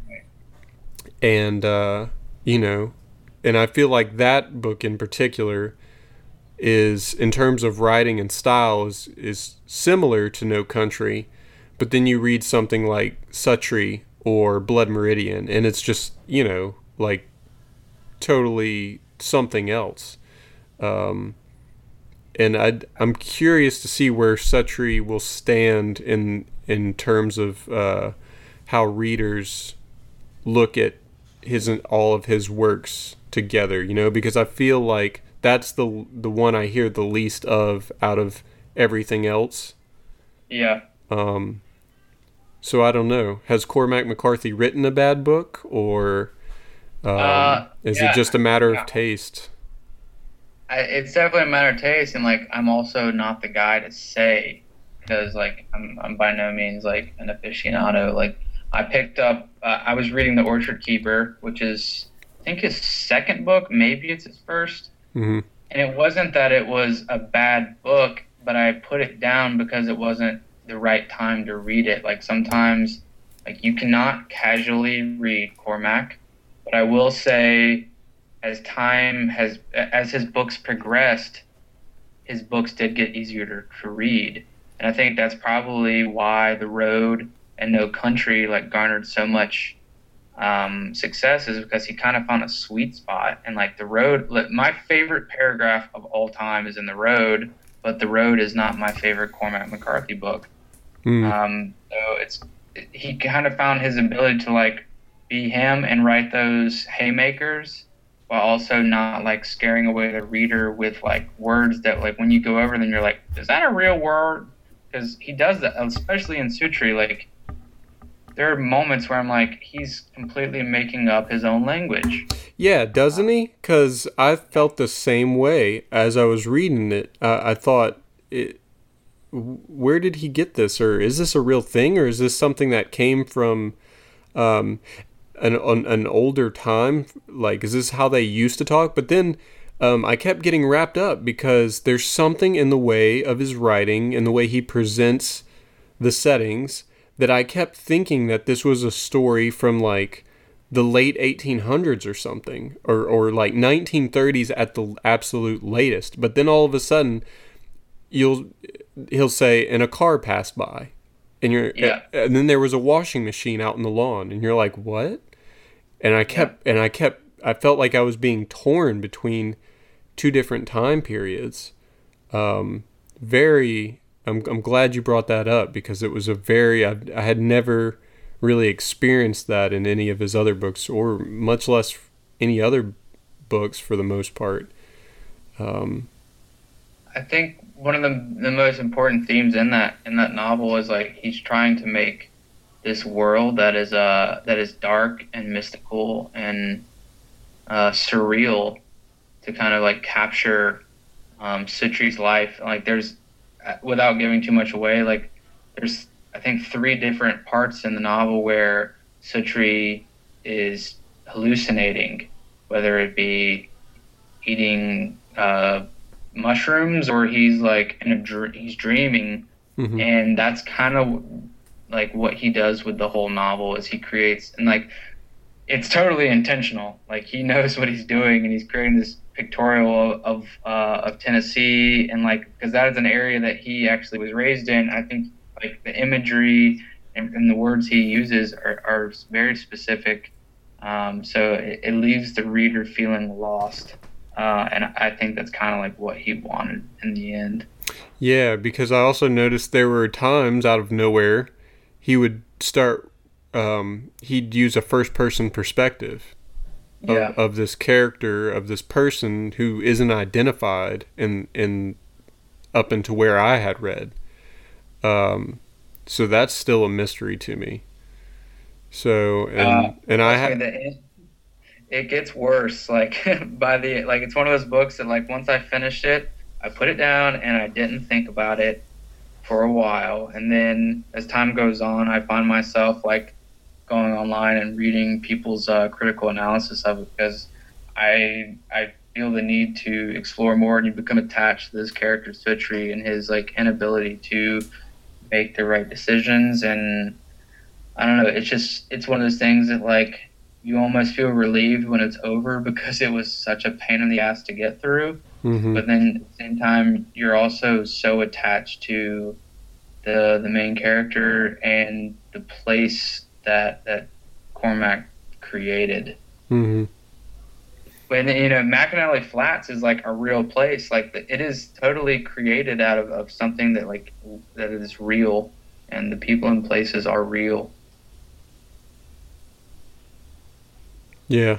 And, uh, you know, and I feel like that book in particular is, in terms of writing and style, is, is similar to No Country. But then you read something like Suttree or Blood Meridian, and it's just, you know, like totally something else. Um, and I'd, I'm curious to see where Suttree will stand in in terms of uh, how readers look at his all of his works together. You know, because I feel like that's the the one I hear the least of out of everything else. Yeah. Um, so I don't know. Has Cormac McCarthy written a bad book, or um, Uh, is yeah, it just a matter yeah. of taste? I, it's definitely a matter of taste, and like I'm also not the guy to say, because like I'm I'm by no means like an aficionado. Like I picked up, uh, I was reading The Orchard Keeper, which is I think his second book, maybe it's his first. Mm-hmm. And it wasn't that it was a bad book, but I put it down because it wasn't the right time to read it. Like sometimes, like you cannot casually read Cormac, but I will say, as time has, as his books progressed, his books did get easier to, to read. And I think that's probably why The Road and No Country like garnered so much um, success is because he kind of found a sweet spot. And like The Road, my favorite paragraph of all time is in The Road, but The Road is not my favorite Cormac McCarthy book. Mm. Um, so it's he kind of found his ability to like be him and write those haymakers while also not like scaring away the reader with like words that like when you go over them you're like, is that a real word? Because he does that, especially in Sutri. Like there are moments where I'm like, he's completely making up his own language. Yeah, doesn't he? Because I felt the same way as I was reading it. Uh, I thought, it, where did he get this? Or is this a real thing? Or is this something that came from um, an, an, an older time? Like, is this how they used to talk? But then um, I kept getting wrapped up because there's something in the way of his writing and the way he presents the settings that I kept thinking that this was a story from like the late eighteen hundreds or something, or, or like nineteen thirties at the absolute latest. But then all of a sudden, you'll he'll say, and a car passed by, and you're yeah. and then there was a washing machine out in the lawn, and you're like, what? And I kept yeah. and I kept I felt like I was being torn between two different time periods. Um, very. I'm I'm glad you brought that up because it was a very I, I had never really experienced that in any of his other books, or much less any other books for the most part. Um, I think one of the the most important themes in that in that novel is like he's trying to make this world that is uh that is dark and mystical and uh, surreal to kind of like capture um, Sutri's life. Like there's without giving too much away, like there's I think three different parts in the novel where Sutri is hallucinating, whether it be eating uh, mushrooms or he's like in a dr- he's dreaming, mm-hmm. and that's kind of like what he does with the whole novel is he creates and like it's totally intentional. Like he knows what he's doing and he's creating this pictorial of uh, of Tennessee and like because that is an area that he actually was raised in. I think like the imagery and, and the words he uses are, are very specific, um, so it, it leaves the reader feeling lost, uh, and I think that's kind of like what he wanted in the end. Yeah, because I also noticed there were times out of nowhere he would start um, he'd use a first person perspective. Of, yeah. of this character, of this person who isn't identified in in up into where I had read. Um, so that's still a mystery to me. So and uh, and I have it, it gets worse. Like by the like it's one of those books that like once I finished it, I put it down and I didn't think about it for a while, and then as time goes on, I find myself like going online and reading people's uh, critical analysis of it because I I feel the need to explore more, and you become attached to this character Sutri and his like inability to make the right decisions. And I don't know, it's just it's one of those things that like you almost feel relieved when it's over because it was such a pain in the ass to get through. Mm-hmm. But then at the same time, you're also so attached to the the main character and the place that that Cormac created. Mm-hmm. When you know McAnally Flats is like a real place, like it is totally created out of, of something that like that is real, and the people and places are real. Yeah.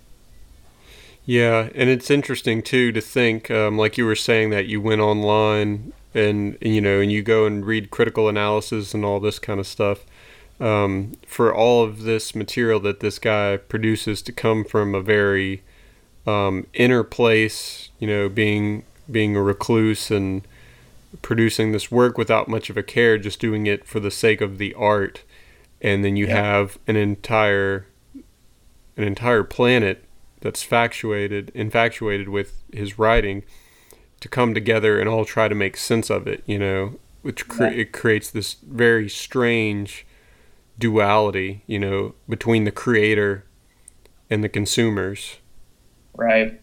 Yeah, and it's interesting too to think, um, like you were saying, that you went online and you know and you go and read critical analysis and all this kind of stuff. Um, for all of this material that this guy produces to come from a very um, inner place, you know, being being a recluse and producing this work without much of a care, just doing it for the sake of the art, and then you yeah. have an entire an entire planet that's factuated, infatuated with his writing, to come together and all try to make sense of it, you know, which cre- yeah. it creates this very strange duality, you know, between the creator and the consumers. Right.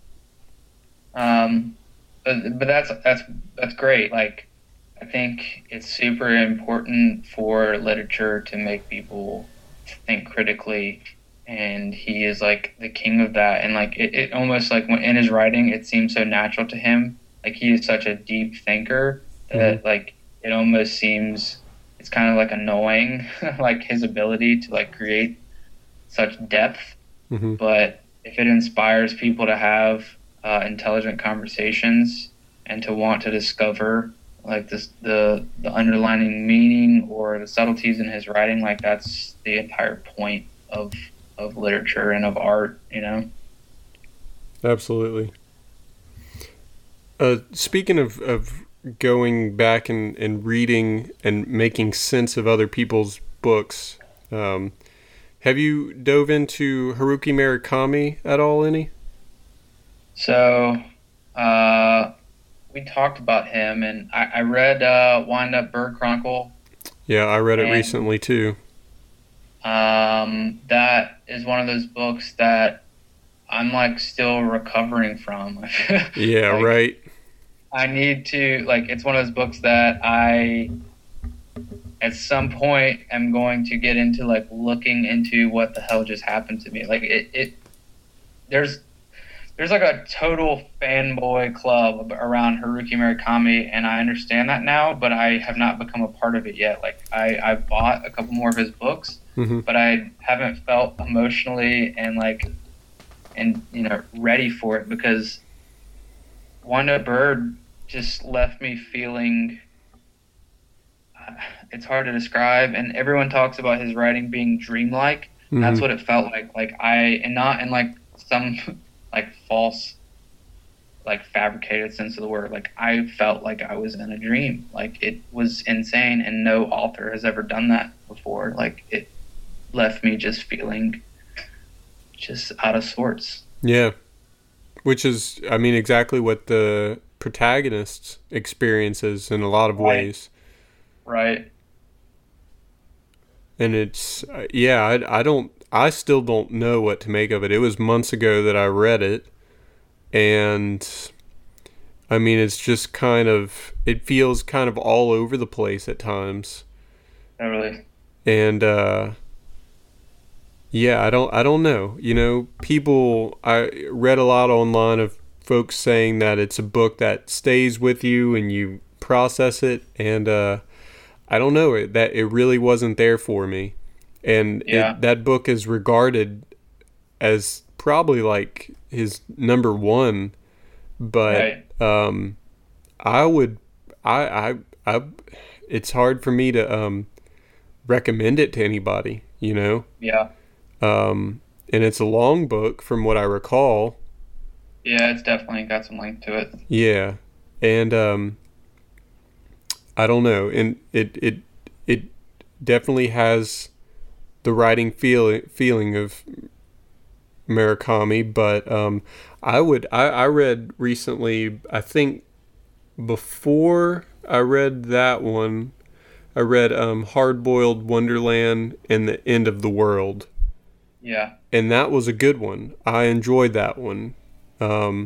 Um, but, but that's that's that's great. Like, I think it's super important for literature to make people think critically and he is like the king of that. And like it, it almost like when in his writing, it seems so natural to him. Like he is such a deep thinker that Mm-hmm. like it almost seems it's kind of like annoying, like his ability to like create such depth. Mm-hmm. But if it inspires people to have uh, intelligent conversations and to want to discover like this the the underlining meaning or the subtleties in his writing, like that's the entire point of of literature and of art, you know. Absolutely. Uh, speaking of, of going back and, and reading and making sense of other people's books, um, have you dove into Haruki Murakami at all? Any? So uh, we talked about him, and I, I read uh, Wind Up Bird Chronicle, Yeah, I read it and recently too. um, that is one of those books that I'm like still recovering from. Yeah, Like right. I need to like it's one of those books that I at some point am going to get into like looking into what the hell just happened to me. Like it, it there's there's like a total fanboy club around Haruki Murakami, and I understand that now, but I have not become a part of it yet. Like I I bought a couple more of his books, Mm-hmm. but I haven't felt emotionally and like and you know ready for it because Wanda Bird just left me feeling uh, it's hard to describe, and everyone talks about his writing being dreamlike. That's Mm-hmm. what it felt like. Like I and not in like some like false like fabricated sense of the word. Like I felt like I was in a dream. Like it was insane, and no author has ever done that before. Like it left me just feeling just out of sorts. Yeah, which is, I mean, exactly what the protagonist experiences in a lot of Right. ways. Right. And it's, uh, yeah, I, I don't, I still don't know what to make of it. It was months ago that I read it, and I mean, it's just kind of, it feels kind of all over the place at times. Totally. And, uh, yeah, I don't, I don't know. You know, people, I read a lot online of folks saying that it's a book that stays with you and you process it. And, uh, I don't know, it, that it really wasn't there for me. And Yeah. it, that book is regarded as probably like his number one, but, Right. um, I would, I, I, I, it's hard for me to, um, recommend it to anybody, you know? Yeah. Um, and it's a long book from what I recall. Yeah. It's definitely got some length to it. Yeah. And, um, I don't know. And it, it, it definitely has the writing feel, feeling of Murakami, but, um, I would, I, I read recently, I think before I read that one, I read, um, Hard Boiled Wonderland and the End of the World. Yeah. And that was a good one. I enjoyed that one. Um,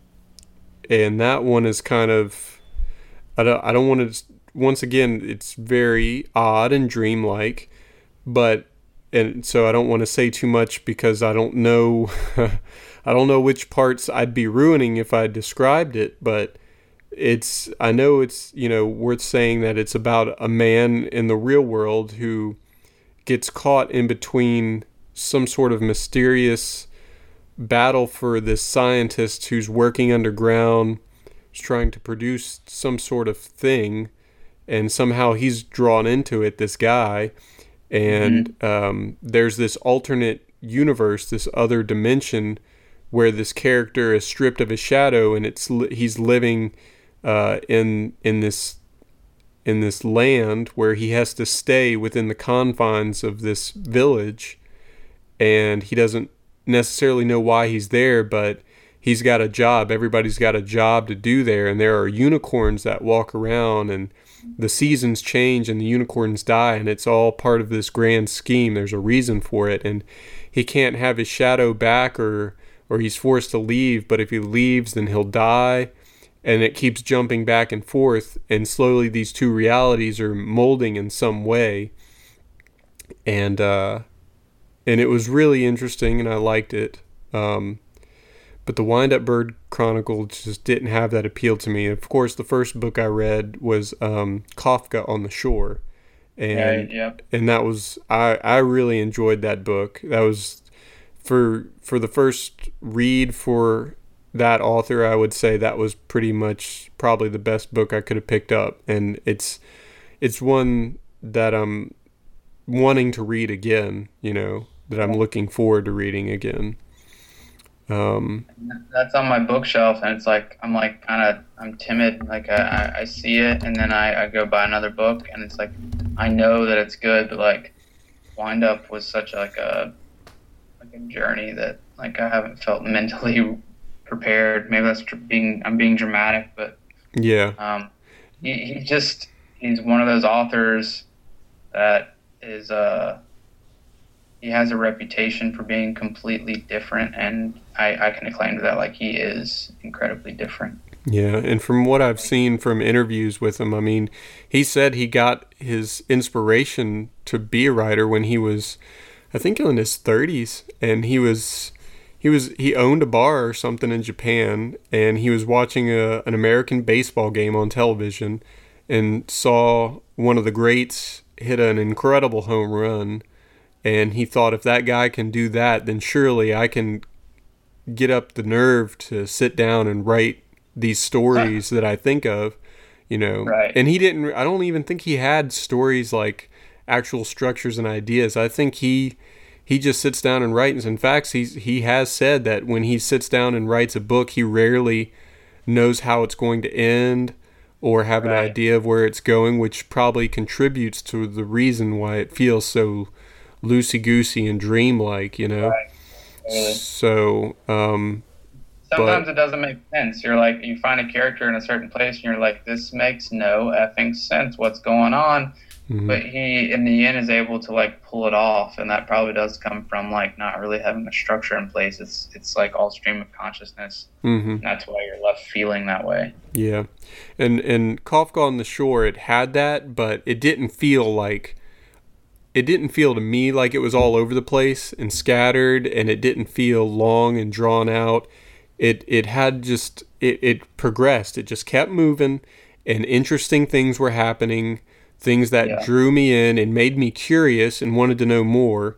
and that one is kind of, I don't, I don't want to, once again, it's very odd and dreamlike, but, and so I don't want to say too much because I don't know, I don't know which parts I'd be ruining if I described it, but it's, I know it's, you know, worth saying that it's about a man in the real world who gets caught in between some sort of mysterious battle for this scientist who's working underground, who's trying to produce some sort of thing, and somehow he's drawn into it, this guy. And Hmm. um, there's this alternate universe, this other dimension, where this character is stripped of his shadow, and it's he's living uh, in in this in this land where he has to stay within the confines of this village, and he doesn't necessarily know why he's there, but he's got a job. Everybody's got a job to do there, and there are unicorns that walk around, and the seasons change and the unicorns die, and it's all part of this grand scheme. There's a reason for it, and he can't have his shadow back, or or he's forced to leave, but if he leaves then he'll die, and it keeps jumping back and forth, and slowly these two realities are molding in some way. And uh and it was really interesting, and I liked it. Um, but the Wind Up Bird Chronicle just didn't have that appeal to me. Of course, the first book I read was um, Kafka on the Shore, Right. and Yep. and that was I I really enjoyed that book. That was for for the first read for that author. I would say that was pretty much probably the best book I could have picked up, and it's it's one that I'm wanting to read again. You know, that I'm looking forward to reading again. Um, That's on my bookshelf, and it's like I'm like kind of I'm timid. Like I, I I see it, and then I, I go buy another book, and it's like I know that it's good, but like Wind Up was such like a like a journey that like I haven't felt mentally prepared. Maybe that's tr- being I'm being dramatic, but yeah, um, he he just he's one of those authors that is uh he has a reputation for being completely different, and I, I can claim to that. Like he is incredibly different. yeah. And from what I've seen from interviews with him, I mean, he said he got his inspiration to be a writer when he was, I think, in his thirties, and he was. He was he owned a bar or something in Japan, and he was watching a, an American baseball game on television, and saw one of the greats hit an incredible home run, and he thought, if that guy can do that, then surely I can get up the nerve to sit down and write these stories that I think of, you know. Right. And he didn't. I don't even think he had stories like actual structures and ideas. I think he he just sits down and writes. In fact, he's he has said that when he sits down and writes a book, he rarely knows how it's going to end or have an Right. idea of where it's going, which probably contributes to the reason why it feels so loosey-goosey and dreamlike, you know. Right. Really. So, um, Sometimes but it doesn't make sense. You're like, you find a character in a certain place, and you're like, this makes no effing sense. What's going on? mhm, But he, in the end, is able to like pull it off, and that probably does come from like not really having a structure in place. It's it's like all stream of consciousness, mhm, and that's why you're left feeling that way. yeah, and and Kafka on the Shore, it had that, but it didn't feel like it didn't feel to me like it was all over the place and scattered, and it didn't feel long and drawn out. It it had just it, it progressed. It just kept moving, and interesting things were happening, things that Yeah. drew me in and made me curious and wanted to know more.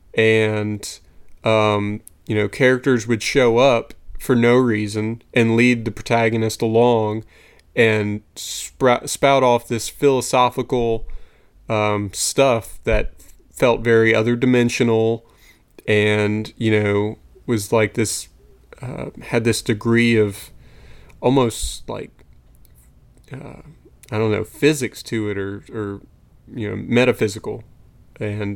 And um, you know, characters would show up for no reason and lead the protagonist along and sprout, spout off this philosophical um, stuff that felt very other dimensional, and you know, was like this uh, had this degree of almost like uh, I don't know, physics to it, or or you know, metaphysical, and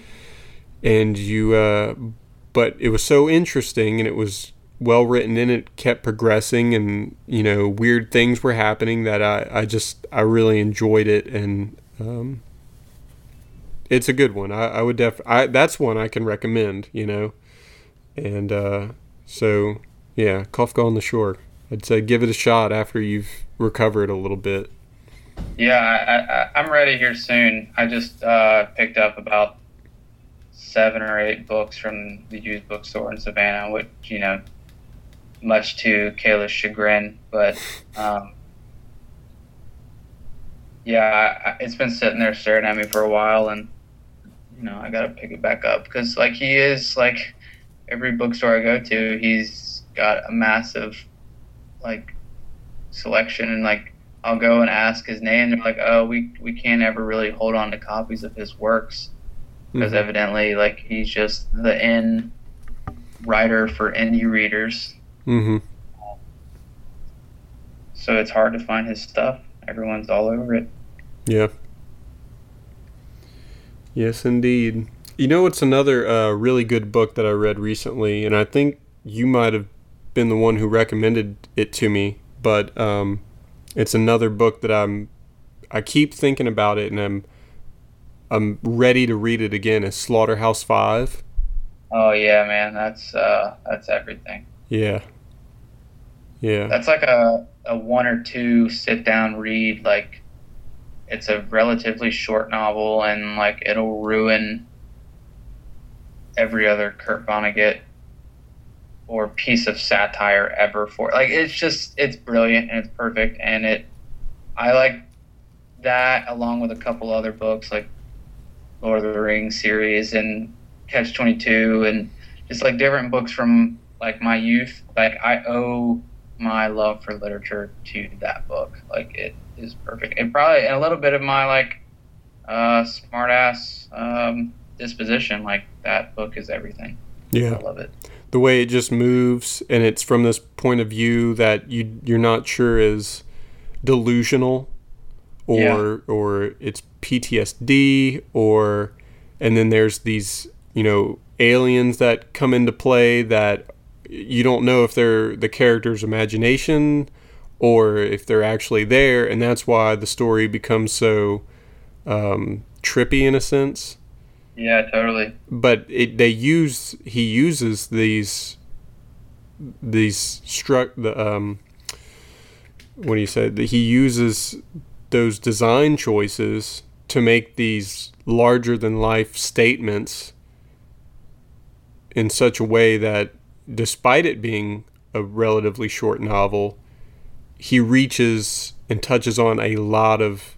and you uh, but it was so interesting, and it was well written, and it kept progressing, and you know, weird things were happening that I, I just I really enjoyed it, and um, it's a good one. I, I would def I that's one I can recommend, you know. And uh, so yeah, Kafka on the Shore. I'd say give it a shot after you've recovered a little bit. Yeah, I, I, I'm ready here soon. I just uh, picked up about seven or eight books from the used bookstore in Savannah, which, you know, much to Kayla's chagrin. But, um, yeah, I, it's been sitting there staring at me for a while, and, you know, I got to pick it back up. Because, like, he is, like, every bookstore I go to, he's got a massive, like, selection, and, like, I'll go and ask his name. They're like, oh, we we can't ever really hold on to copies of his works because Mhm. evidently, like, he's just the in writer for indie readers. Mm-hmm. So it's hard to find his stuff. Everyone's all over it. Yeah. Yes, indeed. You know, it's another uh, really good book that I read recently, and I think you might have been the one who recommended it to me. But um, it's another book that I'm. I keep thinking about it, and I'm. I'm ready to read it again. It's Slaughterhouse Five. Oh yeah, man, that's uh, that's everything. Yeah. Yeah. That's like a a one or two sit down read. Like, it's a relatively short novel, and like it'll ruin every other Kurt Vonnegut or piece of satire ever for. Like, it's just, it's brilliant and it's perfect. And it, I like that along with a couple other books like Lord of the Rings series and Catch twenty-two and just like different books from like my youth. Like, I owe my love for literature to that book. Like, it is perfect. And probably and a little bit of my like uh, smart ass um, disposition. Like, that book is everything. Yeah. I love it. The way it just moves, and it's from this point of view that you you're not sure is delusional, or Yeah. or it's P T S D, or and then there's these, you know, aliens that come into play that you don't know if they're the character's imagination or if they're actually there, and that's why the story becomes so um, trippy in a sense. Yeah, totally. But it they use he uses these these struck the um what do you say that he uses those design choices to make these larger than life statements in such a way that despite it being a relatively short novel, he reaches and touches on a lot of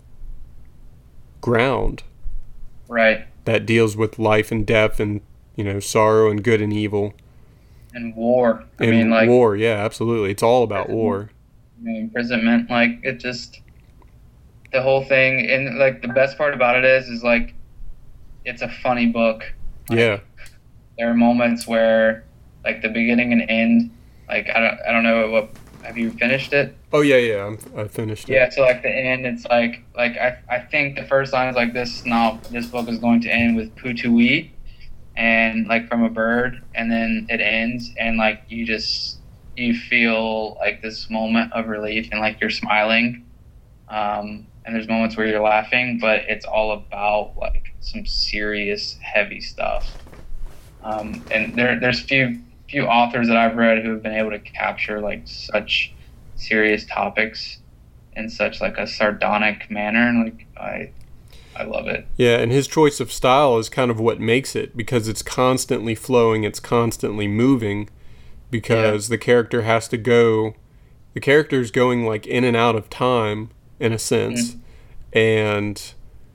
ground Right. that deals with life and death and, you know, sorrow and good and evil. And war. I and mean, like, war, yeah, absolutely. It's all about war. I mean, imprisonment. Like, it just, the whole thing. And, like, the best part about it is, is, like, it's a funny book. Like, Yeah. there are moments where, like, the beginning and end, like, I don't, I don't know what, have you finished it? Oh, yeah, yeah, I'm, I finished it. Yeah, so like the end, it's like like I, I think the first line is like this novel, this book is going to end with Putui, and like from a bird, and then it ends, and like you just you feel like this moment of relief, and like you're smiling, um, and there's moments where you're laughing, but it's all about like some serious heavy stuff, um, and there there's few few authors that I've read who have been able to capture like such serious topics in such like a sardonic manner, and like I I love it. Yeah, and his choice of style is kind of what makes it, because it's constantly flowing, it's constantly moving, because yeah. the character has to go the character's going like in and out of time in a sense, mm-hmm. and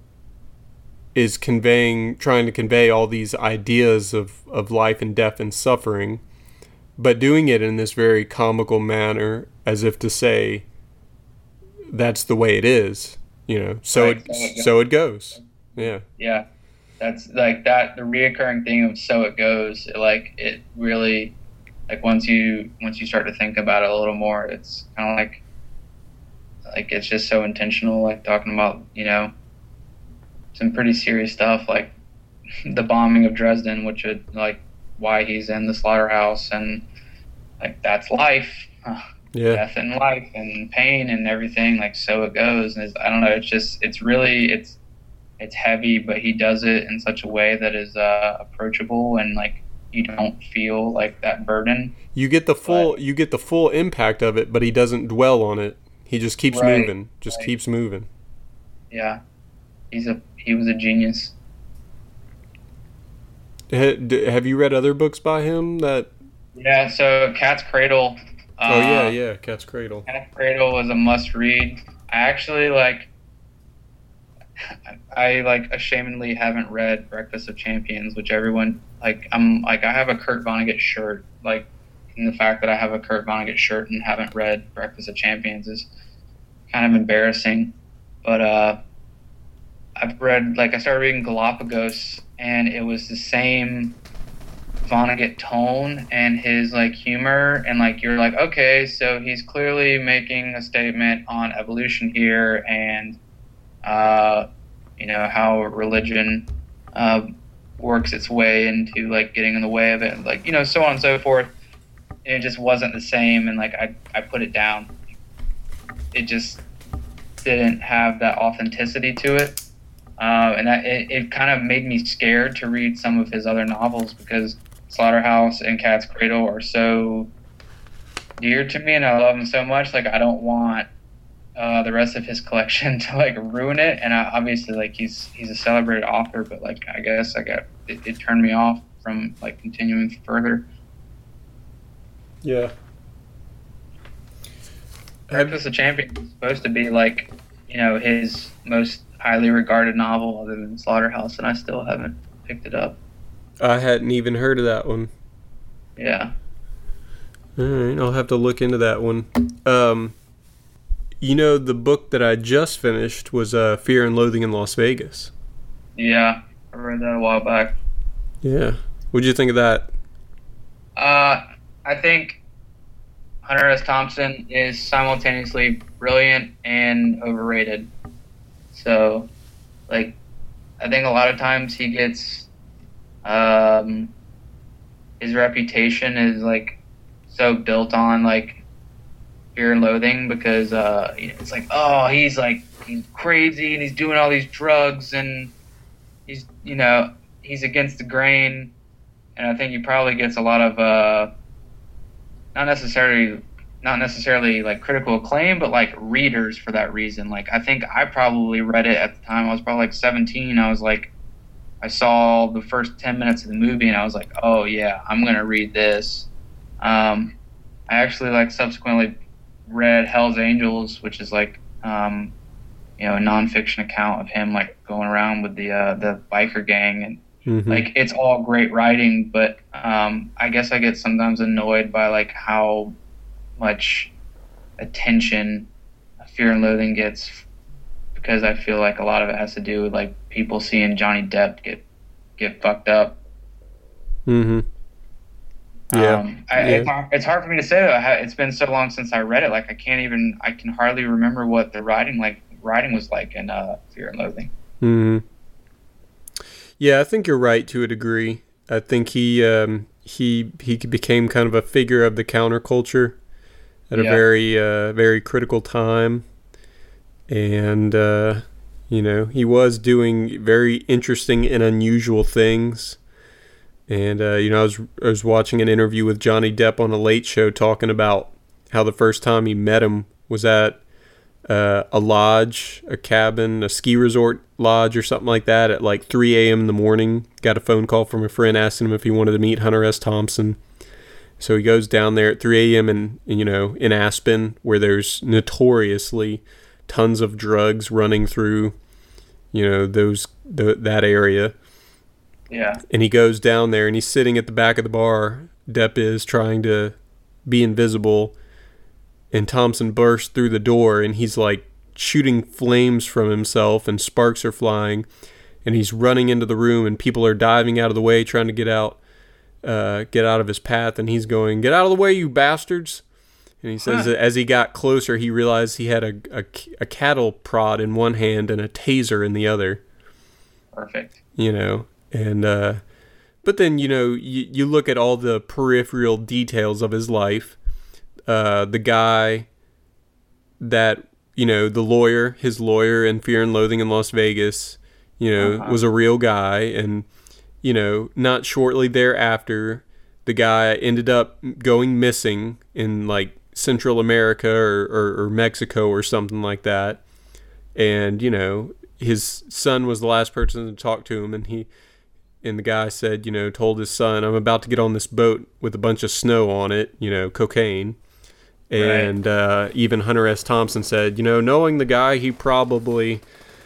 is conveying trying to convey all these ideas of, of life and death and suffering, but doing it in this very comical manner, as if to say, that's the way it is, you know, so right, it, so, it so it goes. Yeah. Yeah. That's like that, the reoccurring thing of so it goes, like it really, like once you, once you start to think about it a little more, it's kind of like, like it's just so intentional, like talking about, you know, some pretty serious stuff, like the bombing of Dresden, which would like why he's in the slaughterhouse, and like that's life, yeah. death and life and pain and everything, like so it goes. And it's, I don't know, it's just it's really it's it's heavy, but he does it in such a way that is uh, approachable, and like you don't feel like that burden. You get the full but, you get the full impact of it, but he doesn't dwell on it. He just keeps right, moving, just right. keeps moving. Yeah, he's a he was a genius. Have you read other books by him that? Yeah, so Cat's Cradle. Uh, oh yeah, yeah, Cat's Cradle. Cat's Cradle was a must-read. I actually like. I like ashamedly haven't read Breakfast of Champions, which everyone like. I'm like I have a Kurt Vonnegut shirt. Like, and the fact that I have a Kurt Vonnegut shirt and haven't read Breakfast of Champions is kind of embarrassing. But uh, I've read like I started reading Galapagos, and it was the same Vonnegut tone and his like humor, and like you're like, okay, so he's clearly making a statement on evolution here, and uh, you know how religion uh, works its way into like getting in the way of it, like you know so on and so forth. And it just wasn't the same, and like I I put it down. It just didn't have that authenticity to it. Uh, and that, it, it kind of made me scared to read some of his other novels, because Slaughterhouse and Cat's Cradle are so dear to me, and I love him so much. Like, I don't want uh, the rest of his collection to like ruin it. And I, obviously, like he's he's a celebrated author, but like I guess I got it, it turned me off from like continuing further. Yeah. Breakfast of Champions is supposed to be like, you know, his most highly regarded novel other than Slaughterhouse, and I still haven't picked it up. I hadn't even heard of that one. Yeah. All right, I'll have to look into that one. Um, you know, the book that I just finished was uh, Fear and Loathing in Las Vegas. Yeah, I read that a while back. Yeah. What'd you think of that? Uh, I think Hunter S. Thompson is simultaneously brilliant and overrated. So, like, I think a lot of times he gets, um, his reputation is, like, so built on, like, Fear and Loathing because, uh, you know, it's like, oh, he's, like, he's crazy and he's doing all these drugs and he's, you know, he's against the grain. And I think he probably gets a lot of, uh, not necessarily, not necessarily like critical acclaim, but like readers for that reason. Like I think I probably read it at the time. I was probably like seventeen. I was like, I saw the first ten minutes of the movie, and I was like, oh yeah, I'm gonna read this. Um, I actually like subsequently read Hell's Angels, which is like, um, you know, a nonfiction account of him like going around with the uh, the biker gang and. Mm-hmm. Like it's all great writing, but um, I guess I get sometimes annoyed by like how much attention Fear and Loathing gets because I feel like a lot of it has to do with like people seeing Johnny Depp get get fucked up. Mm-hmm. Yeah. Um, I, yeah. It's, hard, it's hard for me to say though. It's been so long since I read it. Like I can't even. I can hardly remember what the writing like writing was like in uh, Fear and Loathing. Mm-hmm. Yeah, I think you're right to a degree. I think he um, he he became kind of a figure of the counterculture at yeah. a very uh, very critical time, and uh, you know he was doing very interesting and unusual things. And uh, you know I was I was watching an interview with Johnny Depp on a Late Show talking about how the first time he met him was at uh, a lodge, a cabin, a ski resort lodge or something like that at like three a.m. in the morning. Got a phone call from a friend asking him if he wanted to meet Hunter S. Thompson. So he goes down there at three a.m. in, you know, in Aspen, where there's notoriously tons of drugs running through, you know, those the, that area. Yeah. And he goes down there and he's sitting at the back of the bar. Depp is trying to be invisible. And Thompson bursts through the door and he's like shooting flames from himself and sparks are flying. And he's running into the room and people are diving out of the way trying to get out uh, get out of his path. And he's going, "Get out of the way, you bastards." And he says huh. that as he got closer, he realized he had a, a, a cattle prod in one hand and a taser in the other. Perfect. You know, and uh, but then, you know, you, you look at all the peripheral details of his life. Uh, the guy that, you know, the lawyer, his lawyer in Fear and Loathing in Las Vegas, you know, uh-huh. was a real guy. And, you know, not shortly thereafter, the guy ended up going missing in like Central America or, or, or Mexico or something like that. And, you know, his son was the last person to talk to him. And he, and the guy said, you know, told his son, "I'm about to get on this boat with a bunch of snow on it, you know, cocaine." And right. uh, even Hunter S. Thompson said, you know, knowing the guy, he probably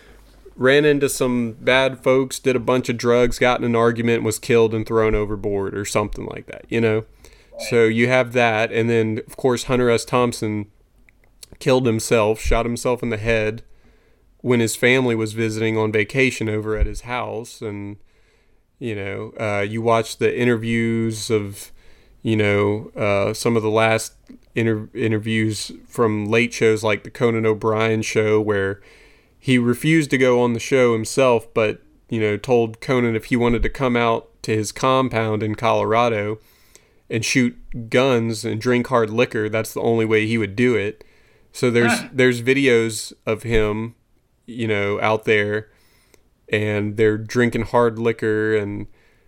ran into some bad folks, did a bunch of drugs, got in an argument, was killed and thrown overboard or something like that, you know? Right. So you have that. And then, of course, Hunter S. Thompson killed himself, shot himself in the head when his family was visiting on vacation over at his house. And, you know, uh, you watch the interviews of, you know, uh, some of the last inter- interviews from late shows like the Conan O'Brien show, where he refused to go on the show himself, but, you know, told Conan if he wanted to come out to his compound in Colorado and shoot guns and drink hard liquor, that's the only way he would do it. So there's ah. there's videos of him, you know, out there, and they're drinking hard liquor, and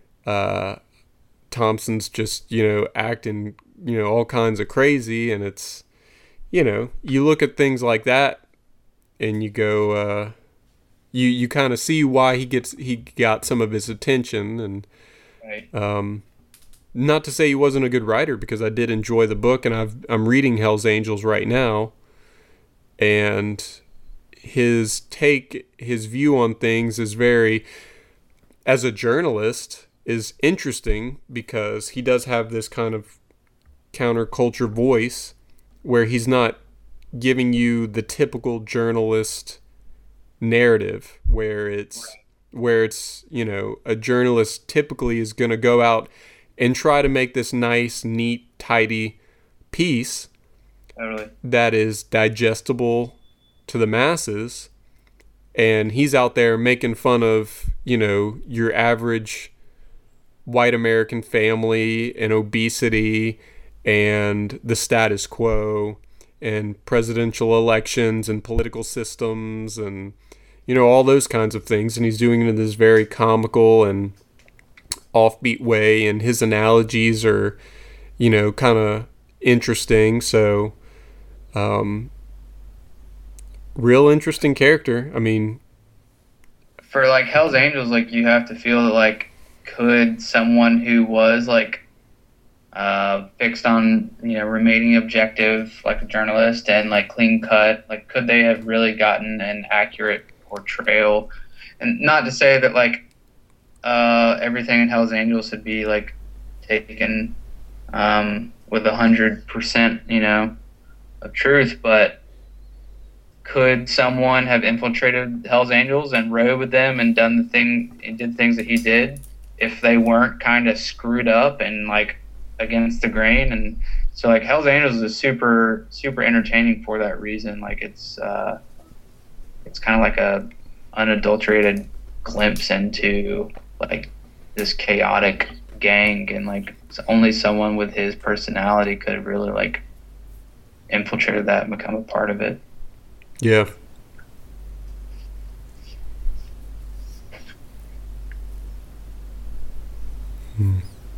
uh Thompson's just, you know, acting, you know, all kinds of crazy. And it's, you know, you look at things like that and you go, uh, you, you kind of see why he gets, he got some of his attention. And, Right. Um, not to say he wasn't a good writer, because I did enjoy the book, and I've, I'm reading Hell's Angels right now, and his take, his view on things is very, as a journalist, is interesting, because he does have this kind of counterculture voice where he's not giving you the typical journalist narrative where it's right. where it's, you know, a journalist typically is going to go out and try to make this nice, neat, tidy piece totally. that is digestible to the masses, and he's out there making fun of, you know, your average white American family and obesity and the status quo and presidential elections and political systems and, you know, all those kinds of things. And he's doing it in this very comical and offbeat way, and his analogies are, you know, kind of interesting. So, um, real interesting character. I mean, for like Hell's Angels, like you have to feel that, like, could someone who was like uh, fixed on, you know, remaining objective, like a journalist, and like clean cut, like could they have really gotten an accurate portrayal? And not to say that like uh, everything in Hell's Angels would be like taken um, with a hundred percent, you know, of truth, but could someone have infiltrated Hell's Angels and rode with them and done the thing and did things that he did if they weren't kind of screwed up and like against the grain? And so like Hell's Angels is super super entertaining for that reason. Like it's uh, it's kind of like a unadulterated glimpse into like this chaotic gang, and like only someone with his personality could have really like infiltrated that and become a part of it. Yeah. Hmm.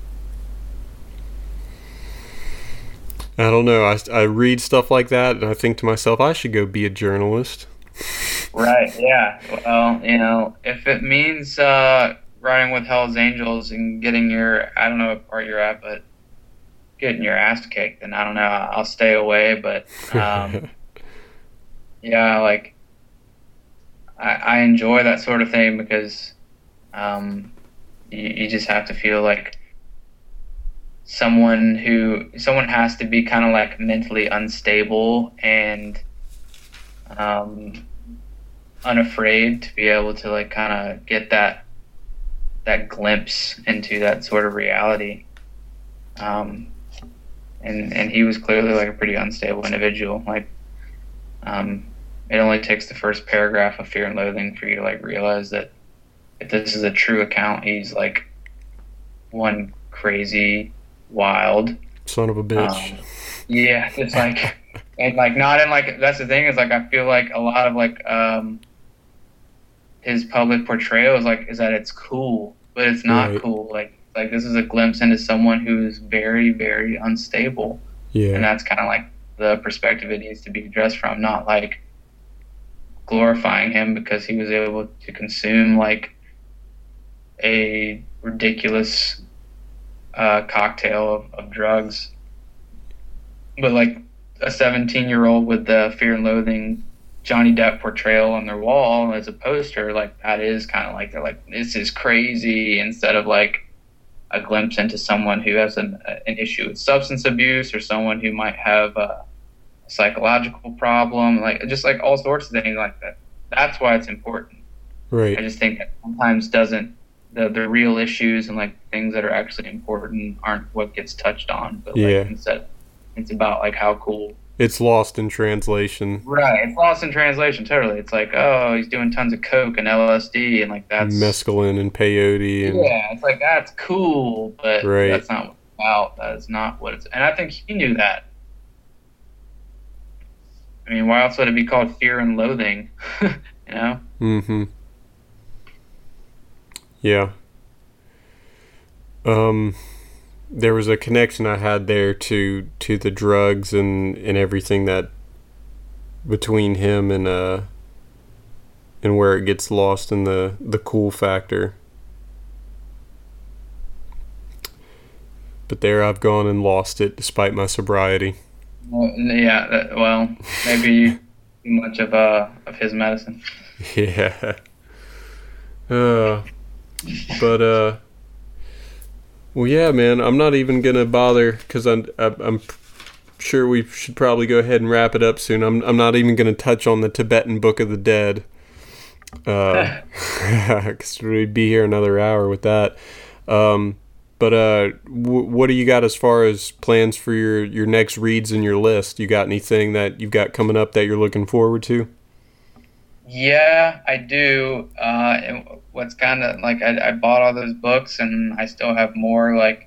I don't know. I, I read stuff like that and I think to myself, I should go be a journalist. Right, yeah. Well, you know, if it means uh, riding with Hell's Angels and getting your, I don't know what part you're at, but getting your ass kicked, then I don't know, I'll stay away. But um, yeah, like, I, I enjoy that sort of thing because um, you, you just have to feel like someone who someone has to be kind of like mentally unstable and um, unafraid to be able to like kind of get that that glimpse into that sort of reality. Um, and and he was clearly like a pretty unstable individual. Like, um, it only takes the first paragraph of Fear and Loathing for you to like realize that if this is a true account, he's like one crazy, wild son of a bitch. Um, yeah, it's like, and like not in like that's the thing is like I feel like a lot of like um his public portrayal is like is that it's cool, but it's not right. cool. Like like this is a glimpse into someone who's very very unstable. Yeah, and that's kind of like the perspective it needs to be addressed from, not like glorifying him because he was able to consume like a ridiculous uh, cocktail of, of drugs. But like a seventeen year old with the Fear and Loathing Johnny Depp portrayal on their wall as a poster, like that is kind of like they're like, this is crazy, instead of like a glimpse into someone who has an, an issue with substance abuse or someone who might have a psychological problem, like just like all sorts of things like that. That's why it's important. Right. I just think that sometimes doesn't the the real issues and like things that are actually important aren't what gets touched on, but yeah. like instead it's about like how cool. It's lost in translation. Right. It's lost in translation. Totally. It's like, oh, he's doing tons of coke and L S D and like that's mescaline and peyote and yeah. It's like that's cool, but right. that's not what it's about. That is not what it's. And I think he knew that. I mean, why else would it be called Fear and Loathing? You know? Mm-hmm. Yeah. Um, there was a connection I had there to to the drugs and, and everything that between him and uh and where it gets lost in the, the cool factor. but there I've gone and lost it despite my sobriety. Well, yeah. That, well, maybe you too much of uh of his medicine. Yeah. Uh, but uh, well, yeah, man. I'm not even gonna bother because I'm I'm sure we should probably go ahead and wrap it up soon. I'm I'm not even gonna touch on the Tibetan Book of the Dead. Uh, because we'd be here another hour with that. Um, but uh, w- what do you got as far as plans for your your next reads in your list? You got anything that you've got coming up that you're looking forward to? Yeah, I do. Uh, and what's kind of like I, I bought all those books, and I still have more. Like,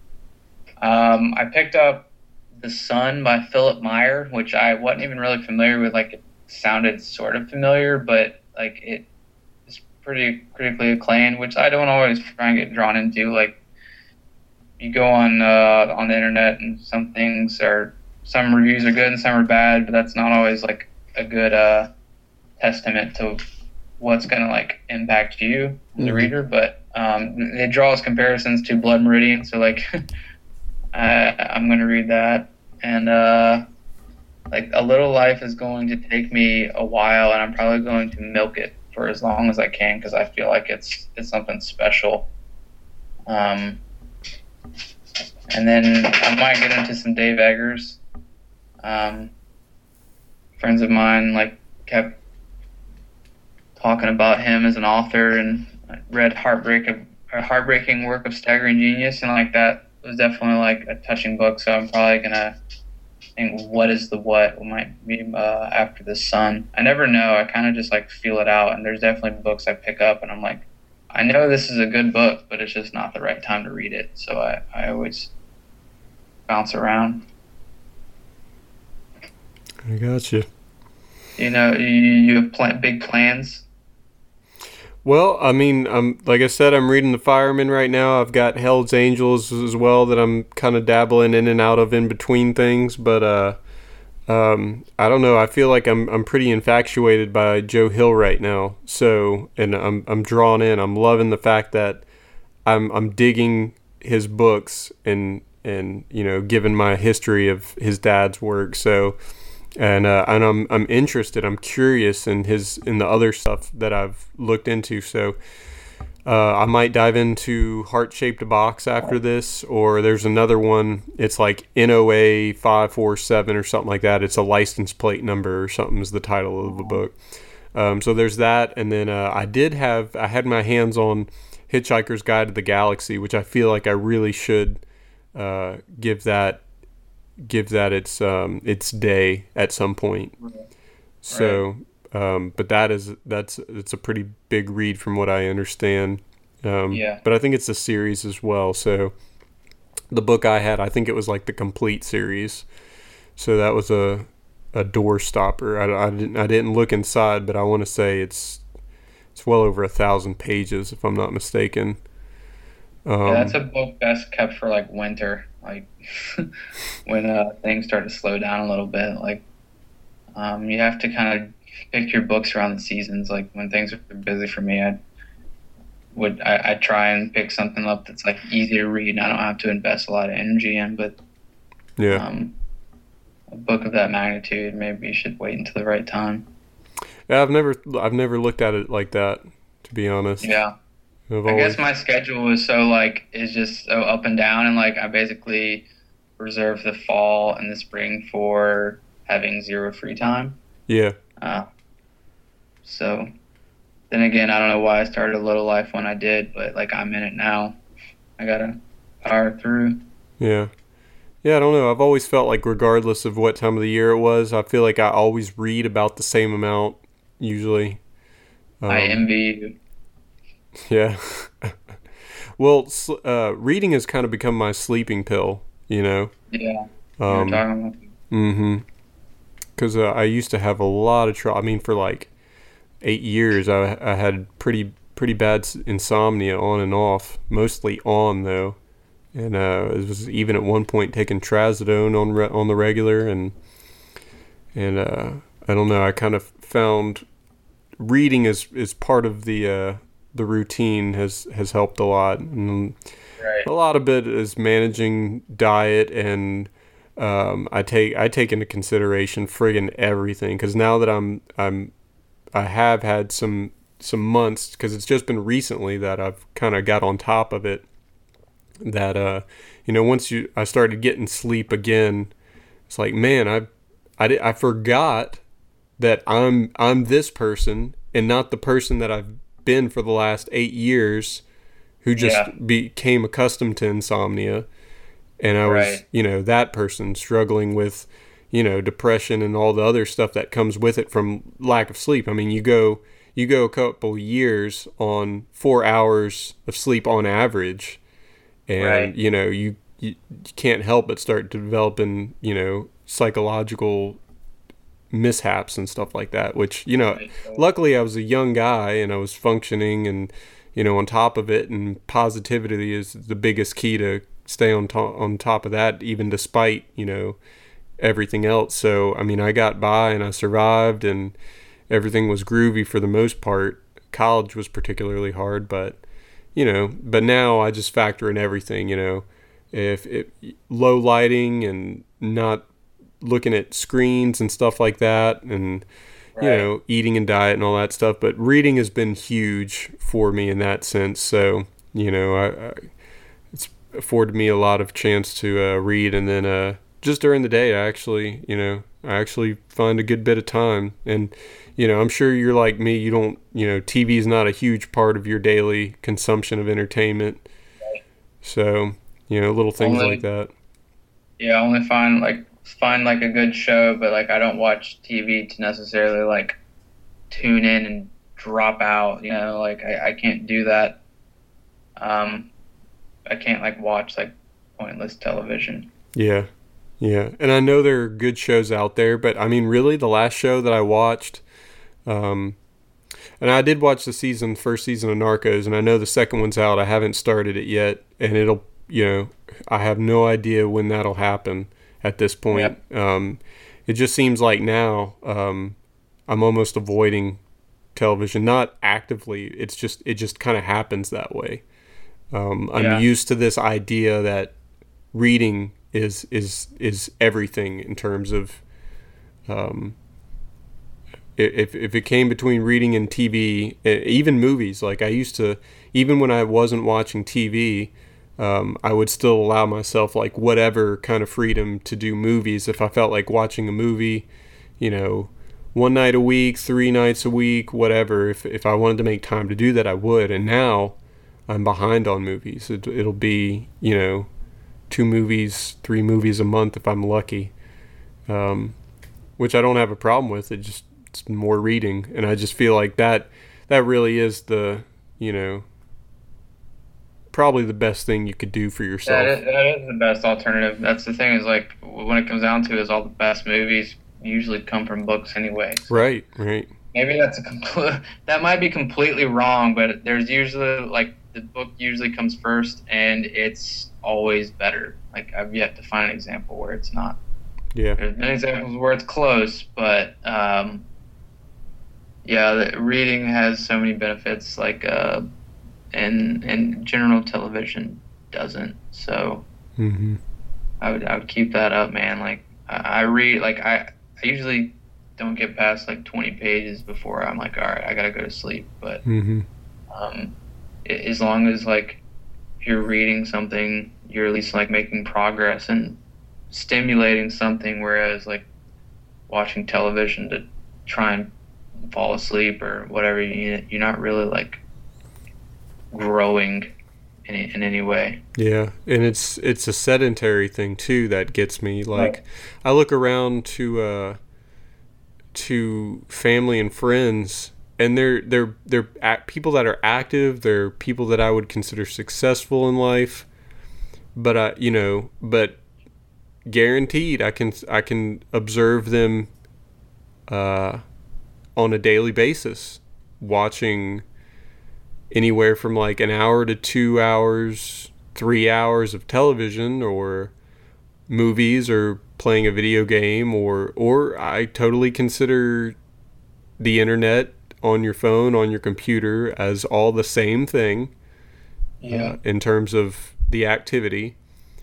um, I picked up The Sun by Philip Meyer, which I wasn't even really familiar with. Like, it sounded sort of familiar, but like it is pretty critically acclaimed, which I don't always try and get drawn into. Like, you go on uh, on the internet, and some things are some reviews are good and some are bad, but that's not always like a good uh, testament to what's gonna like impact you as a Mhm. reader. But um, it draws comparisons to Blood Meridian, so like I, I'm gonna read that. And uh, like A Little Life is going to take me a while, and I'm probably going to milk it for as long as I can because I feel like it's it's something special. Um, and then I might get into some Dave Eggers. Um, friends of mine like kept talking about him as an author, and I read Heartbreak of a Heartbreaking Work of Staggering Genius, and like that was definitely like a touching book. So I'm probably gonna think, what is the what? What might be uh, after the sun? I never know. I kind of just like feel it out, and there's definitely books I pick up, and I'm like, I know this is a good book, but it's just not the right time to read it. So I, I always bounce around. I got you. You know, you, you have pl- big plans. Well, I mean, I'm like I said, I'm reading The Fireman right now. I've got Hell's Angels as well that I'm kind of dabbling in and out of in between things. But uh, um, I don't know. I feel like I'm I'm pretty infatuated by Joe Hill right now. So, and I'm I'm drawn in. I'm loving the fact that I'm I'm digging his books and and you know, given my history of his dad's work. So. And uh, and I'm I'm interested. I'm curious in his in the other stuff that I've looked into. So uh, I might dive into Heart Shaped Box after this, or there's another one. It's like N O A five four seven or something like that. It's a license plate number or something is the title of the book. Um, so there's that, and then uh, I did have I had my hands on Hitchhiker's Guide to the Galaxy, which I feel like I really should uh, give that. give that its um its day at some point. So um but that is that's it's a pretty big read from what I understand. Um Yeah. but I think it's a series as well. So the book I had, I think it was like the complete series. So that was a a door stopper. I, I didn't I didn't look inside, but I want to say it's it's well over a thousand pages if I'm not mistaken. Um, Yeah, that's a book best kept for like winter, like when uh, things start to slow down a little bit. Like, um, you have to kind of pick your books around the seasons. Like when things are busy for me, I would I, I try and pick something up that's like easy to read and I don't have to invest a lot of energy in. But yeah. um, a book of that magnitude, maybe you should wait until the right time. Yeah, I've never I've never looked at it like that, to be honest. Yeah. I've I always, guess my schedule is so like is just so up and down, and like I basically reserve the fall and the spring for having zero free time. yeah. Uh, so then again, I don't know why I started A Little Life when I did, but like I'm in it now. I gotta power through. Yeah. Yeah, I don't know. I've always felt like regardless of what time of the year it was, I feel like I always read about the same amount usually. Um, I envy you. Yeah. Well, sl- uh, reading has kind of become my sleeping pill, you know. Yeah, you were Um, talking about. mm-hmm. Because uh, I used to have a lot of trouble. I mean, for like eight years, I I had pretty pretty bad s- insomnia on and off. Mostly on though, and uh, it was even at one point taking trazodone on re- on the regular, and and uh, I don't know. I kind of found reading is is part of the uh, the routine has has helped a lot. And Right. A lot of it is managing diet, and um, I take I take into consideration friggin' everything, because now that I'm I'm I have had some some months, because it's just been recently that I've kind of got on top of it, that uh you know, once you I started getting sleep again, it's like, man, I I, I forgot that I'm I'm this person and not the person that I've been for the last eight years, who Yeah. just became accustomed to insomnia. And I was, Right. you know, that person struggling with, you know, depression and all the other stuff that comes with it from lack of sleep. I mean, you go you go a couple years on four hours of sleep on average, and Right. you know, you you, you can't help but start developing, you know, psychological mishaps and stuff like that, which, you know, Right. So, luckily I was a young guy and I was functioning and, you know, on top of it, and positivity is the biggest key to stay on to- on top of that, even despite, you know, everything else. So I mean, I got by and I survived, and everything was groovy for the most part. College was particularly hard, but you know, but now I just factor in everything, you know, if it low lighting and not looking at screens and stuff like that, and you right. know, eating and diet and all that stuff. But reading has been huge for me in that sense. So you know, I, I it's afforded me a lot of chance to uh, read, and then uh, just during the day, I actually, you know, I actually find a good bit of time. And you know, I'm sure you're like me. You don't, you know, T V is not a huge part of your daily consumption of entertainment. So you know, little things like Only, that. yeah, only find like find like a good show, but like I don't watch T V to necessarily like tune in and drop out. You know, like I, I can't do that. Um, I can't like watch like pointless television. Yeah, yeah. And I know there are good shows out there, but I mean, really, the last show that I watched, um, and I did watch the season, first season of Narcos, and I know the second one's out. I haven't started it yet, and it'll, you know, I have no idea when that'll happen at this point. Yep. Um, it just seems like now um, I'm almost avoiding television, not actively. It's just it just kind of happens that way. Um, I'm Yeah. used to this idea that reading is is is everything in terms of um, if if it came between reading and T V, even movies. Like I used to, even when I wasn't watching T V, um, I would still allow myself like whatever kind of freedom to do movies if I felt like watching a movie, you know, one night a week, three nights a week, whatever. If if I wanted to make time to do that, I would. And now I'm behind on movies. It, it'll be, you know, two movies, three movies a month if I'm lucky, um, which I don't have a problem with. It just it's more reading, and I just feel like that that really is the, you know, probably the best thing you could do for That yourself. is, that is the best alternative. That's the thing is like when it comes down to it, is all the best movies usually come from books anyway. So Right, right. maybe that's a complete that might be completely wrong, but there's usually like the book usually comes first and it's always better. Like I've yet to find an example where it's not. Yeah. There's been examples where it's close, but um, yeah, the, reading has so many benefits. Like uh, and and general television doesn't. So Mm-hmm. I would I would keep that up, man. Like I, I read like I I usually don't get past like twenty pages before I'm like, all right, I gotta go to sleep. But Mm-hmm. um, a- as long as like if you're reading something, you're at least like making progress and stimulating something. Whereas like watching television to try and fall asleep or whatever, you you're not really like growing in in any way. Yeah, and it's it's a sedentary thing too that gets me. Right. Like, I look around to uh, to family and friends, and they're they're they're act- people that are active. They're people that I would consider successful in life. But I, you know, but guaranteed, I can I can observe them uh, on a daily basis, watching anywhere from like an hour to two hours, three hours of television or movies or playing a video game, or or I totally consider the internet on your phone, on your computer, as all the same thing, uh, Yeah. in terms of the activity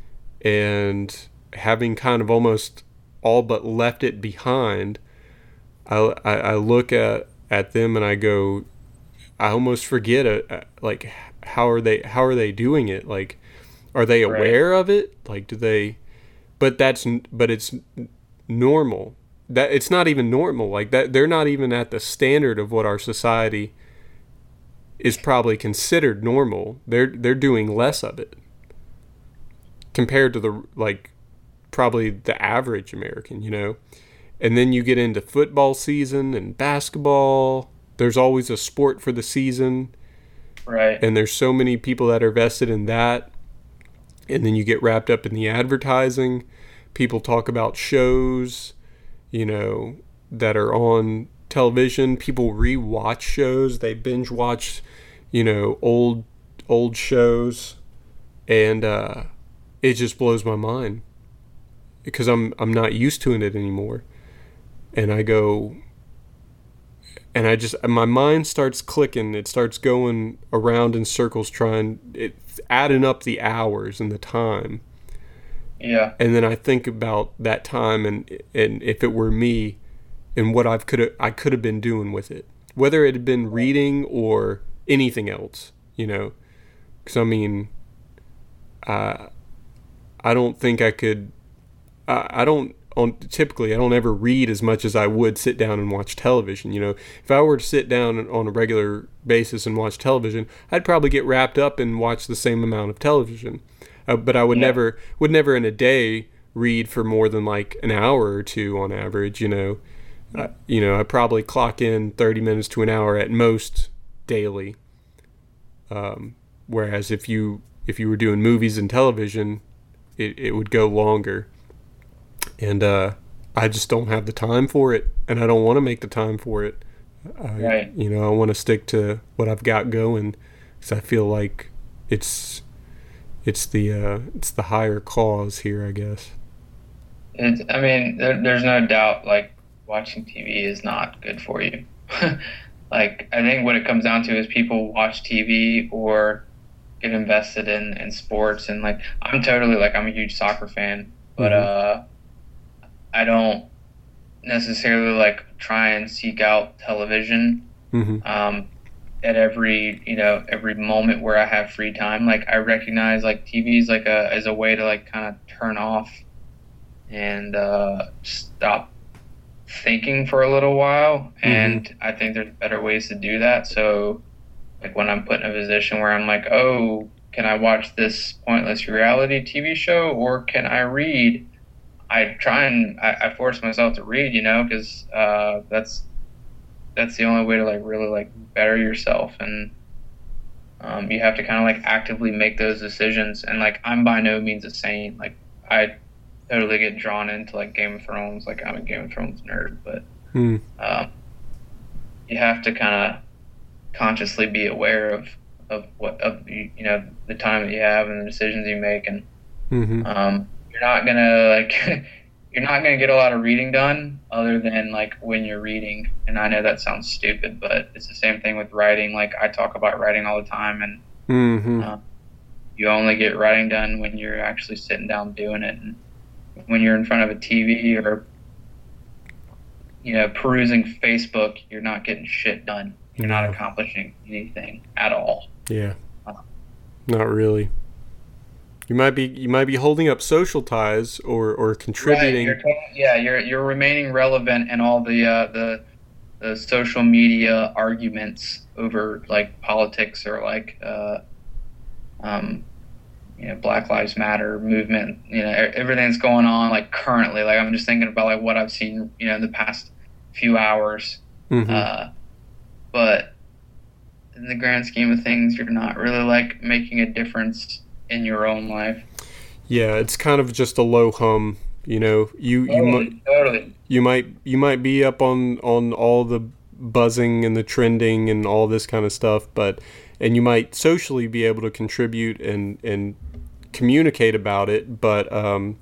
and having kind of almost all but left it behind, I, I, I look at, at them and I go, I almost forget uh, like how are they how are they doing it? Like, are they aware right. of it? Like, do they? But that's but it's normal. That it's not even normal. Like that, they're not even at the standard of what our society is probably considered normal. They're they're doing less of it compared to the like probably the average American, you know. And then you get into football season and basketball. There's always a sport for the season. Right. And there's so many people that are vested in that. And then you get wrapped up in the advertising. People talk about shows, you know, that are on television. People re-watch shows. They binge watch, you know, old old shows. And uh, it just blows my mind. Because I'm I'm not used to it anymore. And I go, and I just, my mind starts clicking. It starts going around in circles, trying, it's adding up the hours and the time. Yeah. And then I think about that time and and if it were me and what I've could I could have been doing with it, whether it had been reading or anything else, you know. Because I mean, uh, I don't think I could. I, I don't. On, typically, I don't ever read as much as I would sit down and watch television. You know, if I were to sit down on a regular basis and watch television, I'd probably get wrapped up and watch the same amount of television. Uh, but I would yeah. never, would never in a day read for more than like an hour or two on average. You know, uh, you know, I probably clock in thirty minutes to an hour at most daily. Um, whereas if you if you were doing movies and television, it, it would go longer. And uh, I just don't have the time for it, and I don't want to make the time for it. I, right. You know, I want to stick to what I've got going, because I feel like it's it's the uh, it's the higher cause here, I guess. It's, I mean, there, there's no doubt. Like, watching T V is not good for you. Like, I think what it comes down to is people watch T V or get invested in, in sports, and like I'm totally like I'm a huge soccer fan, but mm-hmm. uh. I don't necessarily like try and seek out television mm-hmm. um, at every you know every moment where I have free time. Like I recognize like T V is like a as a way to like kind of turn off and uh, stop thinking for a little while. Mm-hmm. And I think there's better ways to do that. So like when I'm put in a position where I'm like, oh, can I watch this pointless reality T V show or can I read? I try and I, I force myself to read, you know, because uh, that's that's the only way to like really like better yourself, and um, you have to kind of like actively make those decisions. And like I'm by no means a saint. Like I totally get drawn into like Game of Thrones. Like I'm a Game of Thrones nerd, but mm. um, you have to kind of consciously be aware of of what of you know the time that you have and the decisions you make, and mm-hmm. um, you're not gonna like you're not gonna get a lot of reading done other than like when you're reading. And I know that sounds stupid, but it's the same thing with writing. Like I talk about writing all the time, and mm-hmm. uh, you only get writing done when you're actually sitting down doing it. And when you're in front of a T V or you know perusing Facebook, you're not getting shit done. You're no. not accomplishing anything at all. Yeah, uh, not really. You might be you might be holding up social ties or, or contributing. Right, you're, yeah, you're you're remaining relevant in all the uh, the the social media arguments over like politics or like uh, um, you know Black Lives Matter movement. You know everything that's going on like currently. Like I'm just thinking about like what I've seen you know in the past few hours. Mm-hmm. Uh, but in the grand scheme of things, you're not really like making a difference in your own life. Yeah, it's kind of just a low hum, you know. You totally, you might totally. you might you might be up on, on all the buzzing and the trending and all this kind of stuff, but and you might socially be able to contribute and and communicate about it, but um,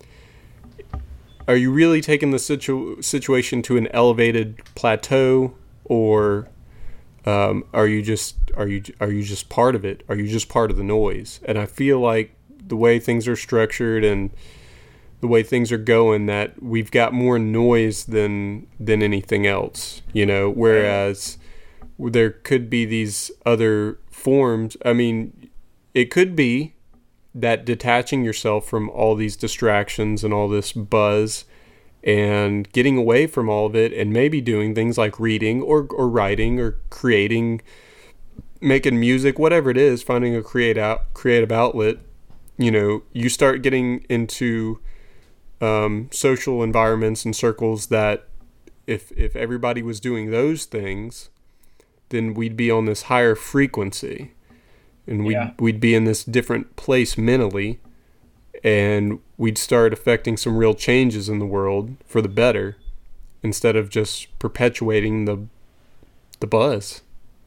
are you really taking the situ- situation to an elevated plateau, or um, are you just are you are you just part of it? Are you just part of the noise? And I feel like the way things are structured and the way things are going, that we've got more noise than than anything else, you know, whereas there could be these other forms. I mean, it could be that detaching yourself from all these distractions and all this buzz and getting away from all of it and maybe doing things like reading or, or writing or creating, making music, whatever it is, finding a create out, creative outlet, you know, you start getting into um, social environments and circles that if if everybody was doing those things, then we'd be on this higher frequency and we'd, yeah. we'd be in this different place mentally, and we'd start affecting some real changes in the world for the better instead of just perpetuating the the buzz.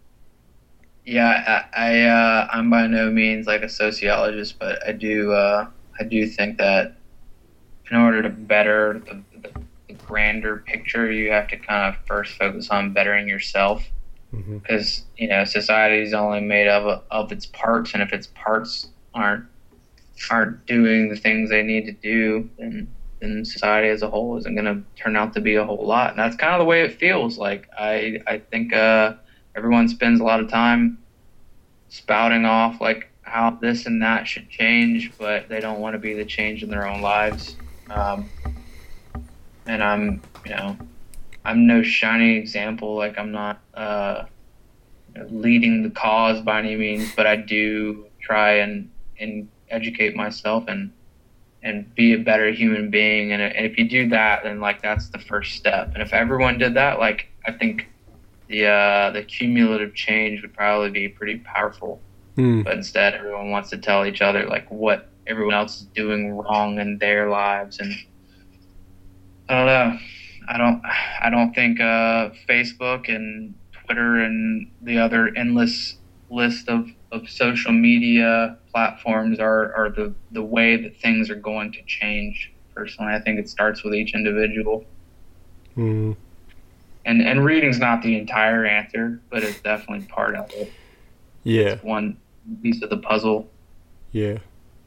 Yeah, I, I uh, I'm by no means like a sociologist, but I do uh, I do think that in order to better the, the, the grander picture, you have to kind of first focus on bettering yourself, because mm-hmm. you know, society is only made of of its parts, and if its parts aren't aren't doing the things they need to do, then then society as a whole isn't going to turn out to be a whole lot. And that's kind of the way it feels. Like I I think uh, everyone spends a lot of time spouting off like how this and that should change, but they don't want to be the change in their own lives. Um, and I'm, you know, I'm no shining example. Like I'm not uh, leading the cause by any means, but I do try and, and educate myself and and be a better human being. And, and if you do that, then like that's the first step. And if everyone did that, like I think the uh, the cumulative change would probably be pretty powerful. Mm. But instead, everyone wants to tell each other like what everyone else is doing wrong in their lives, and I don't know. I don't. I don't think uh, Facebook and Twitter and the other endless list of, of social media platforms are, are the, the way that things are going to change. Personally, I think it starts with each individual. Mm. And and reading's not the entire answer, but it's definitely part of it. Yeah. It's one piece of the puzzle. Yeah.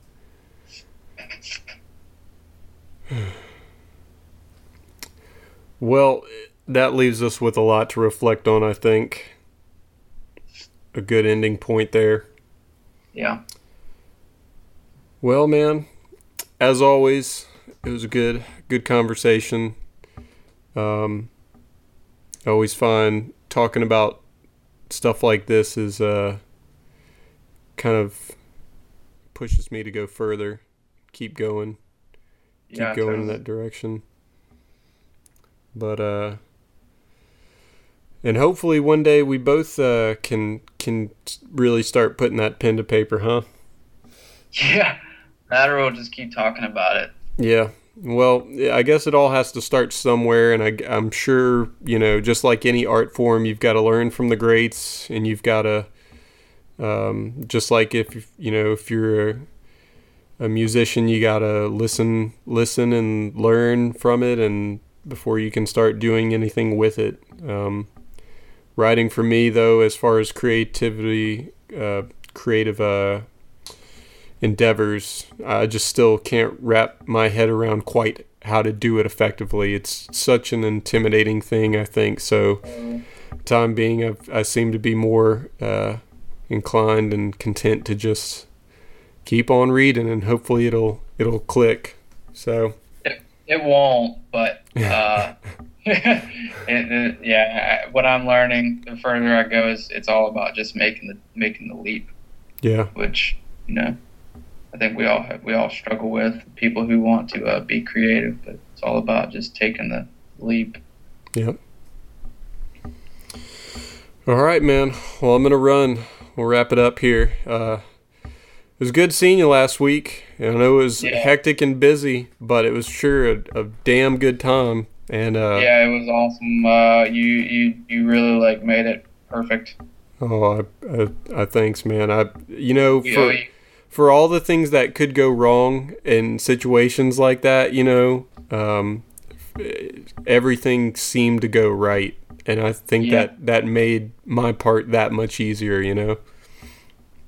Well, that leaves us with a lot to reflect on, I think. A good ending point there. Yeah. Well, man, as always, it was a good good conversation. Um, I always find talking about stuff like this is uh, kind of pushes me to go further, keep going, keep yeah, going in that direction. But uh, and hopefully one day we both uh, can can really start putting that pen to paper, huh? Yeah, that or we'll just keep talking about it. Yeah. Well, I guess it all has to start somewhere, and I, I'm sure, you know, just like any art form, you've got to learn from the greats, and you've got to, um, just like if, you know, if you're a, a musician, you got to listen, listen and learn from it, and before you can start doing anything with it. Um, writing for me, though, as far as creativity, uh, creative, uh, endeavors, I just still can't wrap my head around quite how to do it effectively. It's such an intimidating thing, I think. So, time being, I've, I seem to be more uh, inclined and content to just keep on reading, and hopefully it'll it'll click. So it, it won't, but uh, it, it, yeah, what I'm learning the further I go is it's all about just making the making the leap. Yeah, which you know. I think we all have, we all struggle with people who want to uh, be creative, but it's all about just taking the leap. Yep. All right, man. Well, I'm gonna run. We'll wrap it up here. Uh, it was good seeing you last week. I know it was yeah. hectic and busy, but it was sure a, a damn good time. And uh, yeah, it was awesome. Uh, you you you really like made it perfect. Oh, I, I, I thanks, man. I you know for. Yeah, For all the things that could go wrong in situations like that, you know, um, everything seemed to go right. And I think yeah. that, that made my part that much easier, you know?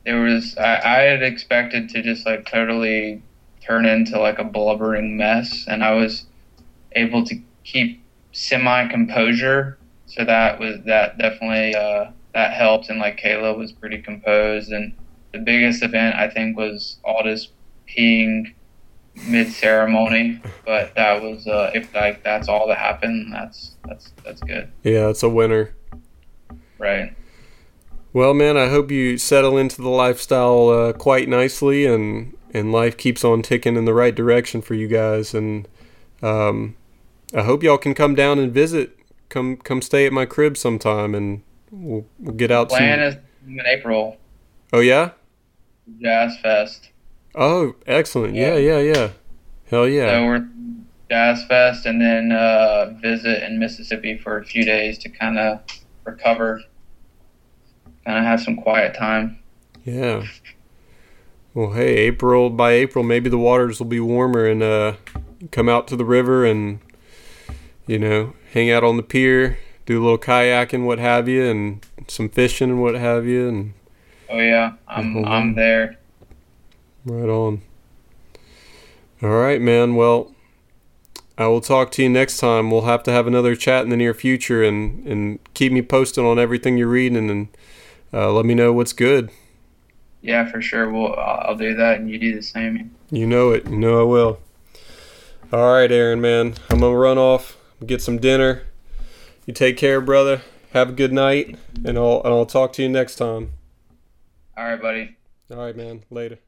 there was I, I had expected to just like totally turn into like a blubbering mess, and I was able to keep semi composure. So that was that definitely uh, that helped, and like Kayla was pretty composed. And the biggest event I think was Aldous peeing mid ceremony, but that was uh, if like that's all that happened, that's that's that's good. Yeah, it's a winner. Right. Well, man, I hope you settle into the lifestyle uh, quite nicely, and and life keeps on ticking in the right direction for you guys. And um, I hope y'all can come down and visit. Come come stay at my crib sometime, and we'll, we'll get out. Plan some... is in April. Oh yeah. Jazz Fest. Oh, excellent. Yeah, yeah, yeah. yeah. Hell yeah. So we're Jazz Fest, and then uh, visit in Mississippi for a few days to kind of recover, kind of have some quiet time. Yeah. Well, hey, April, by April, maybe the waters will be warmer, and uh, come out to the river and, you know, hang out on the pier, do a little kayaking, what have you, and some fishing and what have you. And oh yeah, I'm I'm there. Right on. All right, man. Well, I will talk to you next time. We'll have to have another chat in the near future, and, and keep me posted on everything you're reading, and uh, let me know what's good. Yeah, for sure. Well, I'll do that, and you do the same. You know it. You know I will. All right, Aaron, man. I'm going to run off, get some dinner. You take care, brother. Have a good night, and I'll, and I'll talk to you next time. All right, buddy. All right, man. Later.